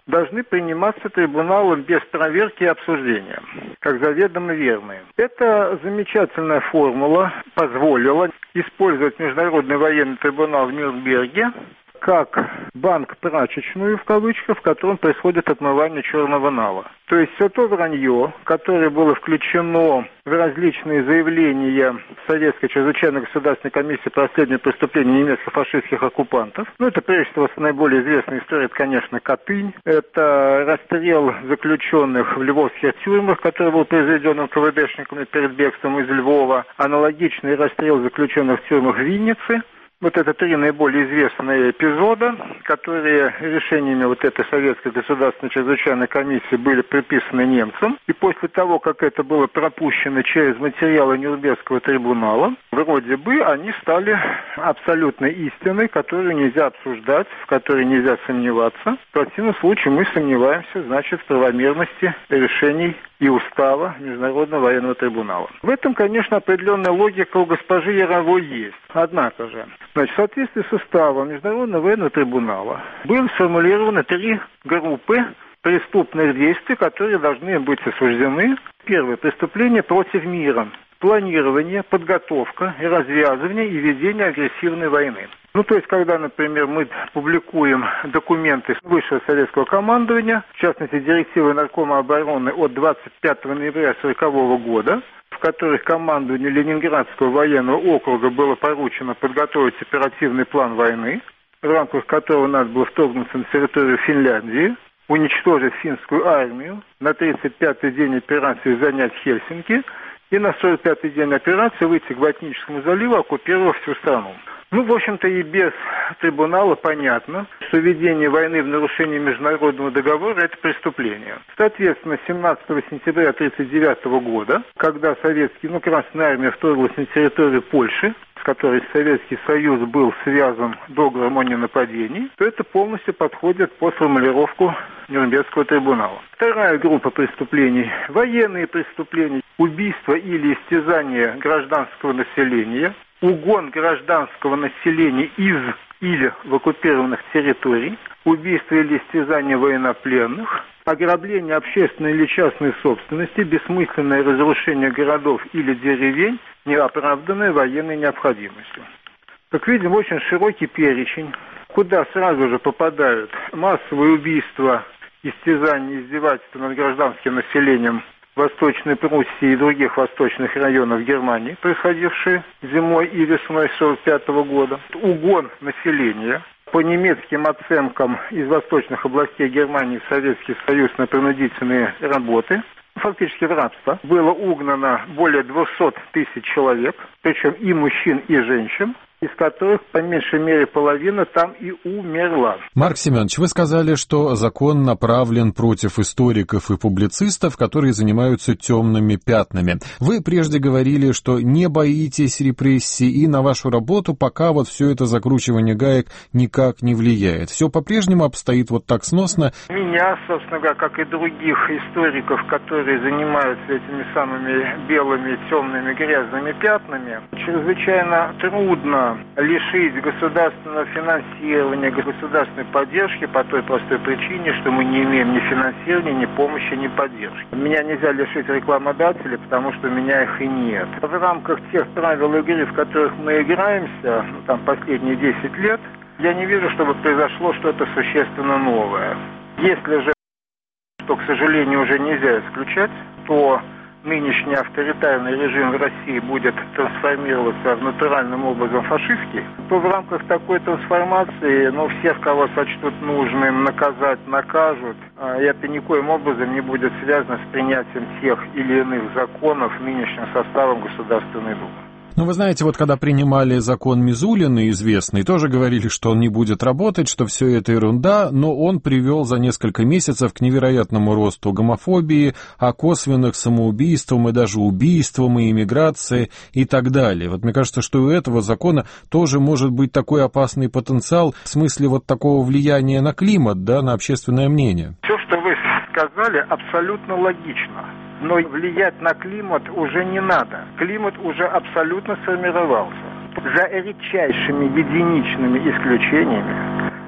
должны приниматься трибуналом без проверки и обсуждения, как заведомо верные. Эта замечательная формула позволила использовать Международный военный трибунал в Нюрнберге как банк-прачечную, в кавычках, в котором происходит отмывание черного нала. То есть все то вранье, которое было включено в различные заявления Советской чрезвычайной государственной комиссии по расследованию преступлений немецко-фашистских оккупантов. Ну, это, прежде всего, наиболее известная история, это, конечно, Катынь. Это расстрел заключенных в львовских тюрьмах, который был произведен КВДшниками перед бегством из Львова. Аналогичный расстрел заключенных в тюрьмах Винницы. Вот это три наиболее известные эпизода, которые решениями вот этой Советской государственной чрезвычайной комиссии были приписаны немцам. И после того, как это было пропущено через материалы Нюрнбергского трибунала, вроде бы они стали абсолютной истиной, которую нельзя обсуждать, в которой нельзя сомневаться. В противном случае мы сомневаемся, значит, в правомерности решений и устава Международного военного трибунала. В этом, конечно, определенная логика у госпожи Яровой есть. Однако же, значит, в соответствии с уставом Международного военного трибунала были сформулированы три группы преступных действий, которые должны быть осуждены. Первое – преступление против мира. Планирование, подготовка и развязывание и ведение агрессивной войны. Ну, то есть, когда, например, мы публикуем документы высшего советского командования, в частности, директивы Наркома обороны от двадцать пятого ноября сорокового года, в которых командованию Ленинградского военного округа было поручено подготовить оперативный план войны, в рамках которого надо было вторгнуться на территорию Финляндии, уничтожить финскую армию, на тридцать пятый день операции занять Хельсинки и на сорок пятый день операции выйти к Ботническому заливу, оккупировав всю страну. Ну, в общем-то, и без трибунала понятно, что ведение войны в нарушении международного договора – это преступление. Соответственно, семнадцатого сентября тысяча девятьсот тридцать девятого года, когда советский, ну, Красная армия вторглась на территорию Польши, с которой Советский Союз был связан договором о ненападении, то это полностью подходит под формулировку Нюрнбергского трибунала. Вторая группа преступлений – военные преступления, убийство или истязание гражданского населения, угон гражданского населения из или в оккупированных территорий, убийство или истязание военнопленных, ограбление общественной или частной собственности, бессмысленное разрушение городов или деревень, неоправданное военной необходимостью. Как видим, очень широкий перечень, куда сразу же попадают массовые убийства, истязания, издевательства над гражданским населением Восточной Пруссии и других восточных районов Германии, происходившие зимой и весной сорок пятого года, угон населения. По немецким оценкам из восточных областей Германии в Советский Союз на принудительные работы, фактически в рабство, было угнано более двухсот тысяч человек, причем и мужчин, и женщин, из которых по меньшей мере половина там и умерла. Марк Семенович, вы сказали, что закон направлен против историков и публицистов, которые занимаются темными пятнами. Вы прежде говорили, что не боитесь репрессий, и на вашу работу пока вот все это закручивание гаек никак не влияет. Все по-прежнему обстоит вот так сносно? Меня, собственно говоря, как и других историков, которые занимаются этими самыми белыми, темными, грязными пятнами, чрезвычайно трудно лишить государственного финансирования, государственной поддержки по той простой причине, что мы не имеем ни финансирования, ни помощи, ни поддержки. Меня нельзя лишить рекламодателей, потому что у меня их и нет. В рамках тех правил игры, в которых мы играемся, ну, там последние десять лет, я не вижу, чтобы произошло что-то существенно новое. Если же, что, к сожалению, уже нельзя исключать, то нынешний авторитарный режим в России будет трансформироваться в натуральным образом фашистский, то в рамках такой трансформации, ну, всех, кого сочтут нужным наказать, накажут, и это никоим образом не будет связано с принятием тех или иных законов нынешним составом Государственной Думы. Ну, вы знаете, вот когда принимали закон Мизулина, известный, тоже говорили, что он не будет работать, что все это ерунда, но он привел за несколько месяцев к невероятному росту гомофобии, а косвенных самоубийствам и даже убийствам, и иммиграции и так далее. Вот мне кажется, что у этого закона тоже может быть такой опасный потенциал в смысле вот такого влияния на климат, да, на общественное мнение. Все, что вы сказали, абсолютно логично. Но влиять на климат уже не надо. Климат уже абсолютно сформировался. За редчайшими единичными исключениями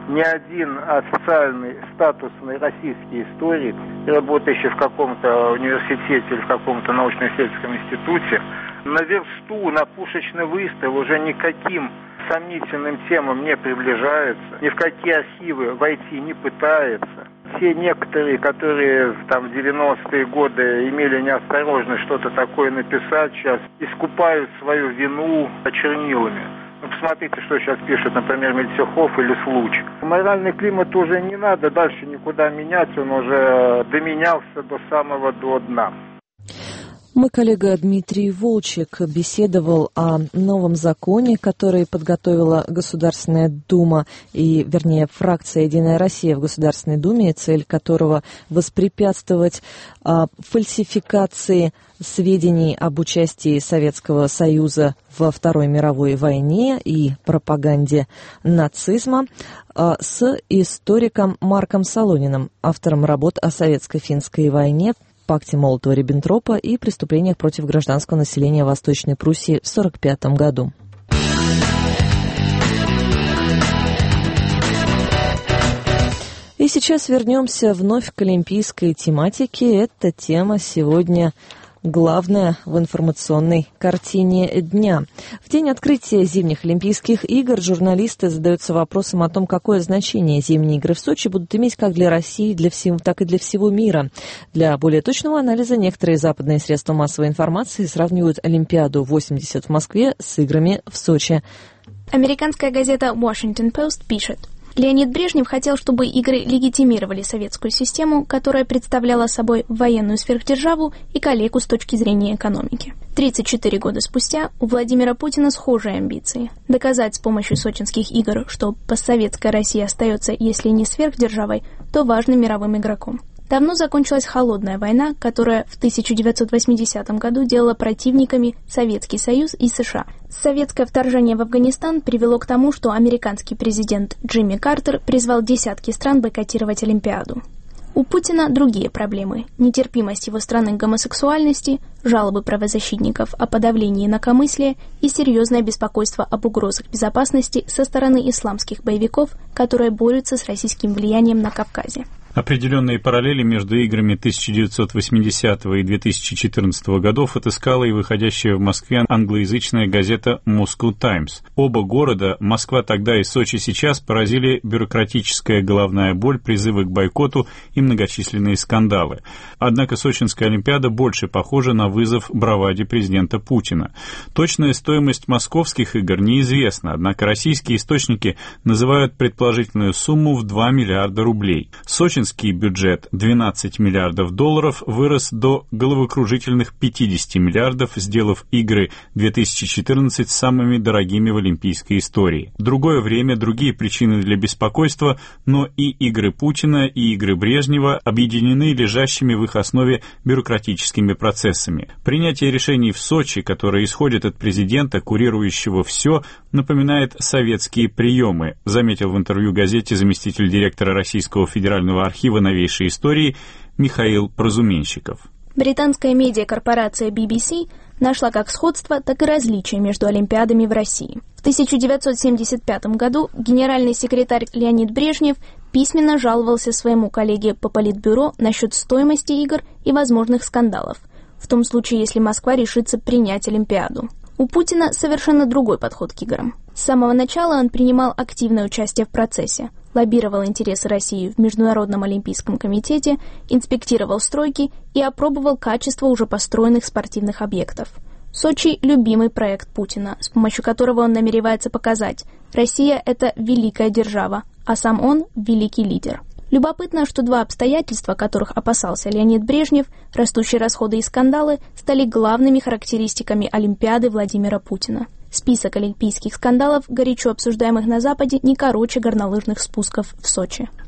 ни один официальный статусный российский историк, работающий в каком-то университете или в каком-то научно-исследовательском институте, на версту, на пушечный выстрел уже никаким сомнительным темам не приближается, ни в какие архивы войти не пытается. Те некоторые, которые там в девяностые годы имели неосторожность что-то такое написать, сейчас искупают свою вину чернилами. Ну, посмотрите, что сейчас пишет, например, Мельцехов или Случ. Моральный климат уже не надо дальше никуда менять, он уже доменялся до самого до дна. Мой коллега Дмитрий Волчек беседовал о новом законе, который подготовила Государственная Дума, и, вернее, фракция «Единая Россия» в Государственной Думе, цель которого воспрепятствовать а, фальсификации сведений об участии Советского Союза во Второй мировой войне и пропаганде нацизма, а, с историком Марком Солониным, автором работ о советско-финской войне, пакте Молотова-Риббентропа и преступлениях против гражданского населения Восточной Пруссии в сорок пятом году. И сейчас вернемся вновь к олимпийской тематике. Эта тема сегодня главная в информационной картине дня. В день открытия зимних Олимпийских игр журналисты задаются вопросом о том, какое значение зимние игры в Сочи будут иметь как для России, для всего, так и для всего мира. Для более точного анализа некоторые западные средства массовой информации сравнивают Олимпиаду восемьдесят в Москве с играми в Сочи. Американская газета Washington Post пишет: Леонид Брежнев хотел, чтобы игры легитимировали советскую систему, которая представляла собой военную сверхдержаву и калеку с точки зрения экономики. тридцать четыре года спустя у Владимира Путина схожие амбиции – доказать с помощью сочинских игр, что постсоветская Россия остается, если не сверхдержавой, то важным мировым игроком. Давно закончилась холодная война, которая в тысяча девятьсот восьмидесятом году делала противниками Советский Союз и США. Советское вторжение в Афганистан привело к тому, что американский президент Джимми Картер призвал десятки стран бойкотировать Олимпиаду. У Путина другие проблемы – нетерпимость его страны к гомосексуальности, жалобы правозащитников о подавлении инакомыслия и серьезное беспокойство об угрозах безопасности со стороны исламских боевиков, которые борются с российским влиянием на Кавказе. Определенные параллели между играми тысяча девятьсот восьмидесятого и две тысячи четырнадцатого годов отыскала и выходящая в Москве англоязычная газета Moscow Times. Оба города, Москва тогда и Сочи сейчас, поразили бюрократическая головная боль, призывы к бойкоту и многочисленные скандалы. Однако Сочинская Олимпиада больше похожа на вызов браваде президента Путина. Точная стоимость московских игр неизвестна, однако российские источники называют предположительную сумму в два миллиарда рублей. Сочинский бюджет двенадцать миллиардов долларов вырос до головокружительных пятьдесят миллиардов, сделав игры две тысячи четырнадцать самыми дорогими в олимпийской истории. Другое время, другие причины для беспокойства, но и игры Путина, и игры Брежнева объединены лежащими в их основе бюрократическими процессами. Принятие решений в Сочи, которое исходит от президента, курирующего все, напоминает советские приемы, заметил в интервью газете заместитель директора Российского федерального архива новейшей истории Михаил Прозуменщиков. Британская медиакорпорация би би си нашла как сходство, так и различия между Олимпиадами в России. В тысяча девятьсот семьдесят пятом году генеральный секретарь Леонид Брежнев письменно жаловался своему коллеге по Политбюро насчет стоимости игр и возможных скандалов, в том случае, если Москва решится принять Олимпиаду. У Путина совершенно другой подход к играм. С самого начала он принимал активное участие в процессе, лоббировал интересы России в Международном олимпийском комитете, инспектировал стройки и опробовал качество уже построенных спортивных объектов. Сочи – любимый проект Путина, с помощью которого он намеревается показать: Россия – это великая держава, а сам он – великий лидер. Любопытно, что два обстоятельства, которых опасался Леонид Брежнев, растущие расходы и скандалы, стали главными характеристиками Олимпиады Владимира Путина. Список олимпийских скандалов, горячо обсуждаемых на Западе, не короче горнолыжных спусков в Сочи.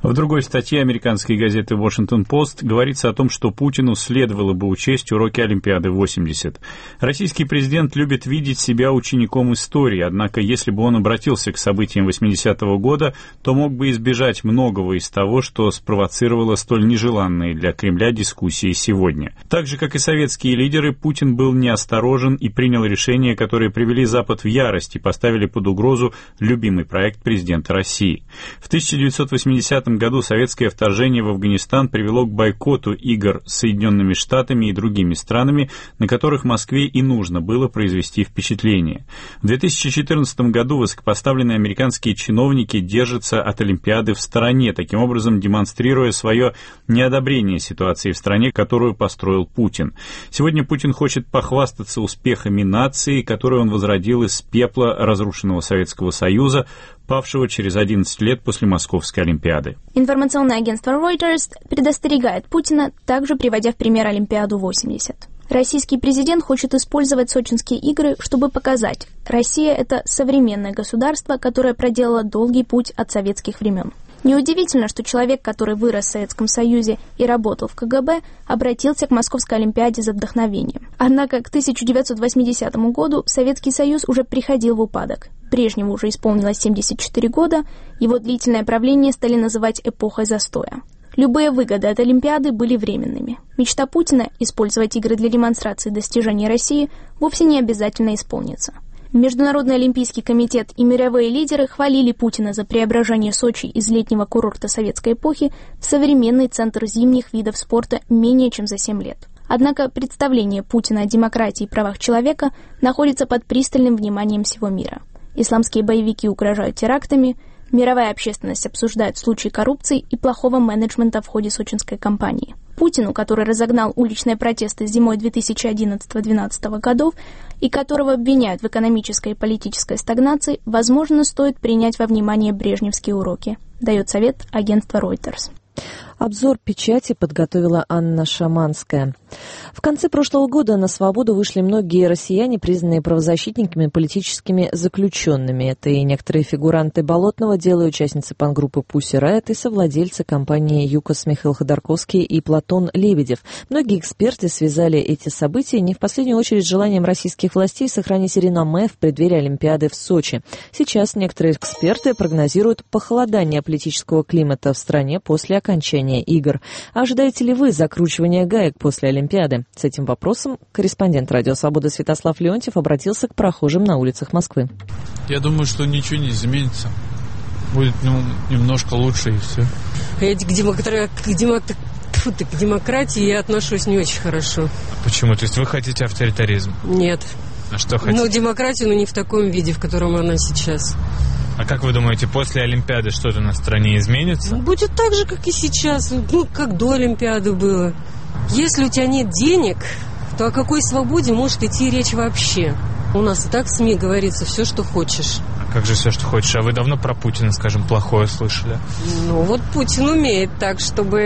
В другой статье американской газеты Washington Post говорится о том, что Путину следовало бы учесть уроки Олимпиады восемьдесят. Российский президент любит видеть себя учеником истории, однако если бы он обратился к событиям восьмидесятого года, то мог бы избежать многого из того, что спровоцировало столь нежеланные для Кремля дискуссии сегодня. Так же, как и советские лидеры, Путин был неосторожен и принял решения, которые привели Запад в ярость и поставили под угрозу любимый проект президента России. В тысяча девятьсот восьмидесятом году советское вторжение в Афганистан привело к бойкоту игр с Соединенными Штатами и другими странами, на которых Москве и нужно было произвести впечатление. В две тысячи четырнадцатом году высокопоставленные американские чиновники держатся от Олимпиады в стороне, таким образом демонстрируя свое неодобрение ситуации в стране, которую построил Путин. Сегодня Путин хочет похвастаться успехами нации, которую он возродил из пепла разрушенного Советского Союза, павшего через одиннадцать лет после Московской Олимпиады. Информационное агентство Reuters предостерегает Путина, также приводя в пример Олимпиаду восемьдесят. Российский президент хочет использовать сочинские игры, чтобы показать, Россия – это современное государство, которое проделало долгий путь от советских времен. Неудивительно, что человек, который вырос в Советском Союзе и работал в ка гэ бэ, обратился к Московской Олимпиаде за вдохновением. Однако к тысяча девятьсот восьмидесятому году Советский Союз уже приходил в упадок. Брежневу уже исполнилось семьдесят четыре года, его длительное правление стали называть эпохой застоя. Любые выгоды от Олимпиады были временными. Мечта Путина использовать игры для демонстрации достижений России вовсе не обязательно исполнится. Международный олимпийский комитет и мировые лидеры хвалили Путина за преображение Сочи из летнего курорта советской эпохи в современный центр зимних видов спорта менее чем за семь лет. Однако представление Путина о демократии и правах человека находится под пристальным вниманием всего мира. Исламские боевики угрожают терактами, мировая общественность обсуждает случаи коррупции и плохого менеджмента в ходе сочинской кампании. Путину, который разогнал уличные протесты зимой две тысячи одиннадцатого-двенадцатого годов и которого обвиняют в экономической и политической стагнации, возможно, стоит принять во внимание брежневские уроки, дает совет агентство Reuters. Обзор печати подготовила Анна Шаманская. В конце прошлого года на свободу вышли многие россияне, признанные правозащитниками и политическими заключенными. Это и некоторые фигуранты Болотного дела, участницы панк-группы Pussy Riot и совладельцы компании ЮКОС Михаил Ходорковский и Платон Лебедев. Многие эксперты связали эти события не в последнюю очередь с желанием российских властей сохранить реноме в преддверии Олимпиады в Сочи. Сейчас некоторые эксперты прогнозируют похолодание политического климата в стране после окончания игр. Ожидаете ли вы закручивания гаек после Олимпиады? С этим вопросом корреспондент «Радио Свобода» Святослав Леонтьев обратился к прохожим на улицах Москвы. Я думаю, что ничего не изменится. Будет ну, немножко лучше и все. Я к, демокра... к, демок... Фу, ты, к демократии я отношусь не очень хорошо. А почему? То есть вы хотите авторитаризм? Нет. А что хотите? Ну, демократию, но не в таком виде, в котором она сейчас. А как вы думаете, после Олимпиады что-то на стране изменится? Будет так же, как и сейчас, ну, как до Олимпиады было. Если у тебя нет денег, то о какой свободе может идти речь вообще? У нас и так в СМИ говорится все, что хочешь. А как же все, что хочешь? А вы давно про Путина, скажем, плохое слышали? Ну, вот Путин умеет так, чтобы...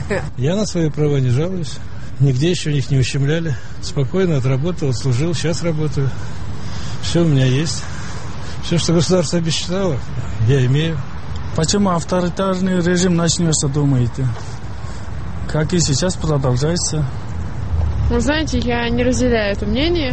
Я на свои права не жалуюсь. Нигде еще них не ущемляли. Спокойно отработал, служил, сейчас работаю. Все у меня есть. Все, что государство обещало, я имею. Почему авторитарный режим начнется, думаете? Как и сейчас продолжается. Ну, знаете, я не разделяю это мнение.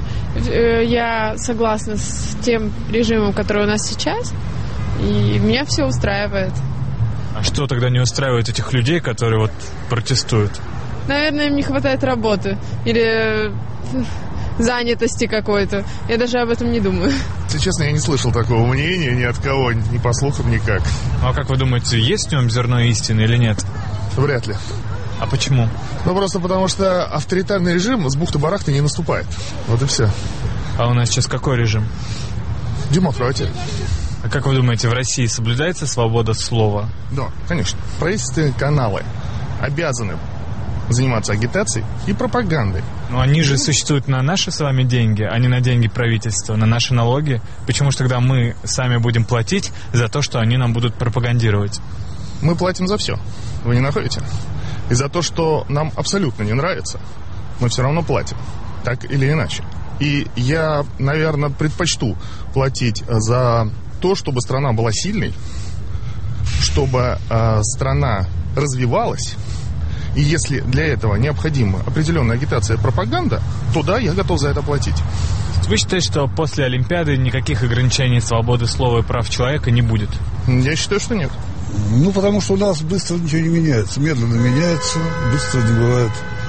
Я согласна с тем режимом, который у нас сейчас. И меня все устраивает. А что тогда не устраивает этих людей, которые вот протестуют? Наверное, им не хватает работы. Или... занятости какой-то. Я даже об этом не думаю. Если честно, я не слышал такого мнения ни от кого, ни по слухам, никак. Ну, а как вы думаете, есть в нем зерно истины или нет? Вряд ли. А почему? Ну, просто потому что авторитарный режим с бухты-барахты не наступает. Вот и все. А у нас сейчас какой режим? Демократия. А как вы думаете, в России соблюдается свобода слова? Да, конечно. Правительственные каналы обязаны заниматься агитацией и пропагандой. Но они же существуют на наши с вами деньги, а не на деньги правительства, на наши налоги. Почему же тогда мы сами будем платить за то, что они нам будут пропагандировать? Мы платим за все. Вы не находите? И за то, что нам абсолютно не нравится, мы все равно платим. Так или иначе. И я, наверное, предпочту платить за то, чтобы страна была сильной, чтобы э, страна развивалась, и если для этого необходима определенная агитация и пропаганда, то да, я готов за это платить. Вы считаете, что после Олимпиады никаких ограничений свободы слова и прав человека не будет? Я считаю, что нет. Ну, потому что у нас быстро ничего не меняется. Медленно меняется, быстро не бывает.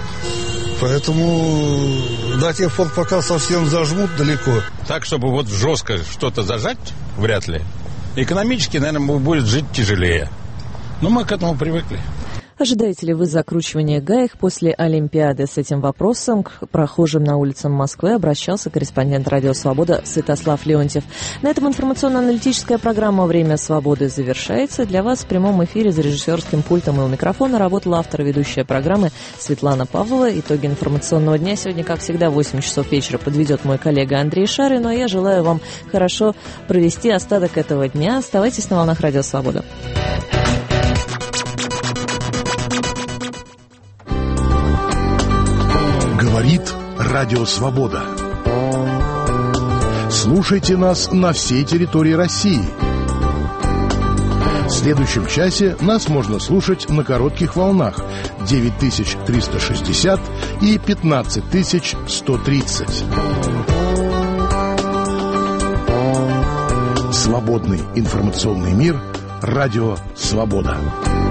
Поэтому до тех пор, пока совсем зажмут, далеко. Так, чтобы вот жестко что-то зажать, вряд ли. Экономически, наверное, будет жить тяжелее. Но мы к этому привыкли. Ожидаете ли вы закручивания гаек после Олимпиады? С этим вопросом к прохожим на улицам Москвы обращался корреспондент «Радио Свобода» Святослав Леонтьев. На этом информационно-аналитическая программа «Время свободы» завершается. Для вас в прямом эфире за режиссерским пультом и у микрофона работала автор и ведущая программы Светлана Павлова. Итоги информационного дня сегодня, как всегда, в восемь часов вечера подведет мой коллега Андрей Шарин. Ну а я желаю вам хорошо провести остаток этого дня. Оставайтесь на волнах «Радио Свобода». Говорит Радио Свобода. Слушайте нас на всей территории России. В следующем часе нас можно слушать на коротких волнах девять тысяч триста шестьдесят и пятнадцать тысяч сто тридцать. Свободный информационный мир. Радио Свобода.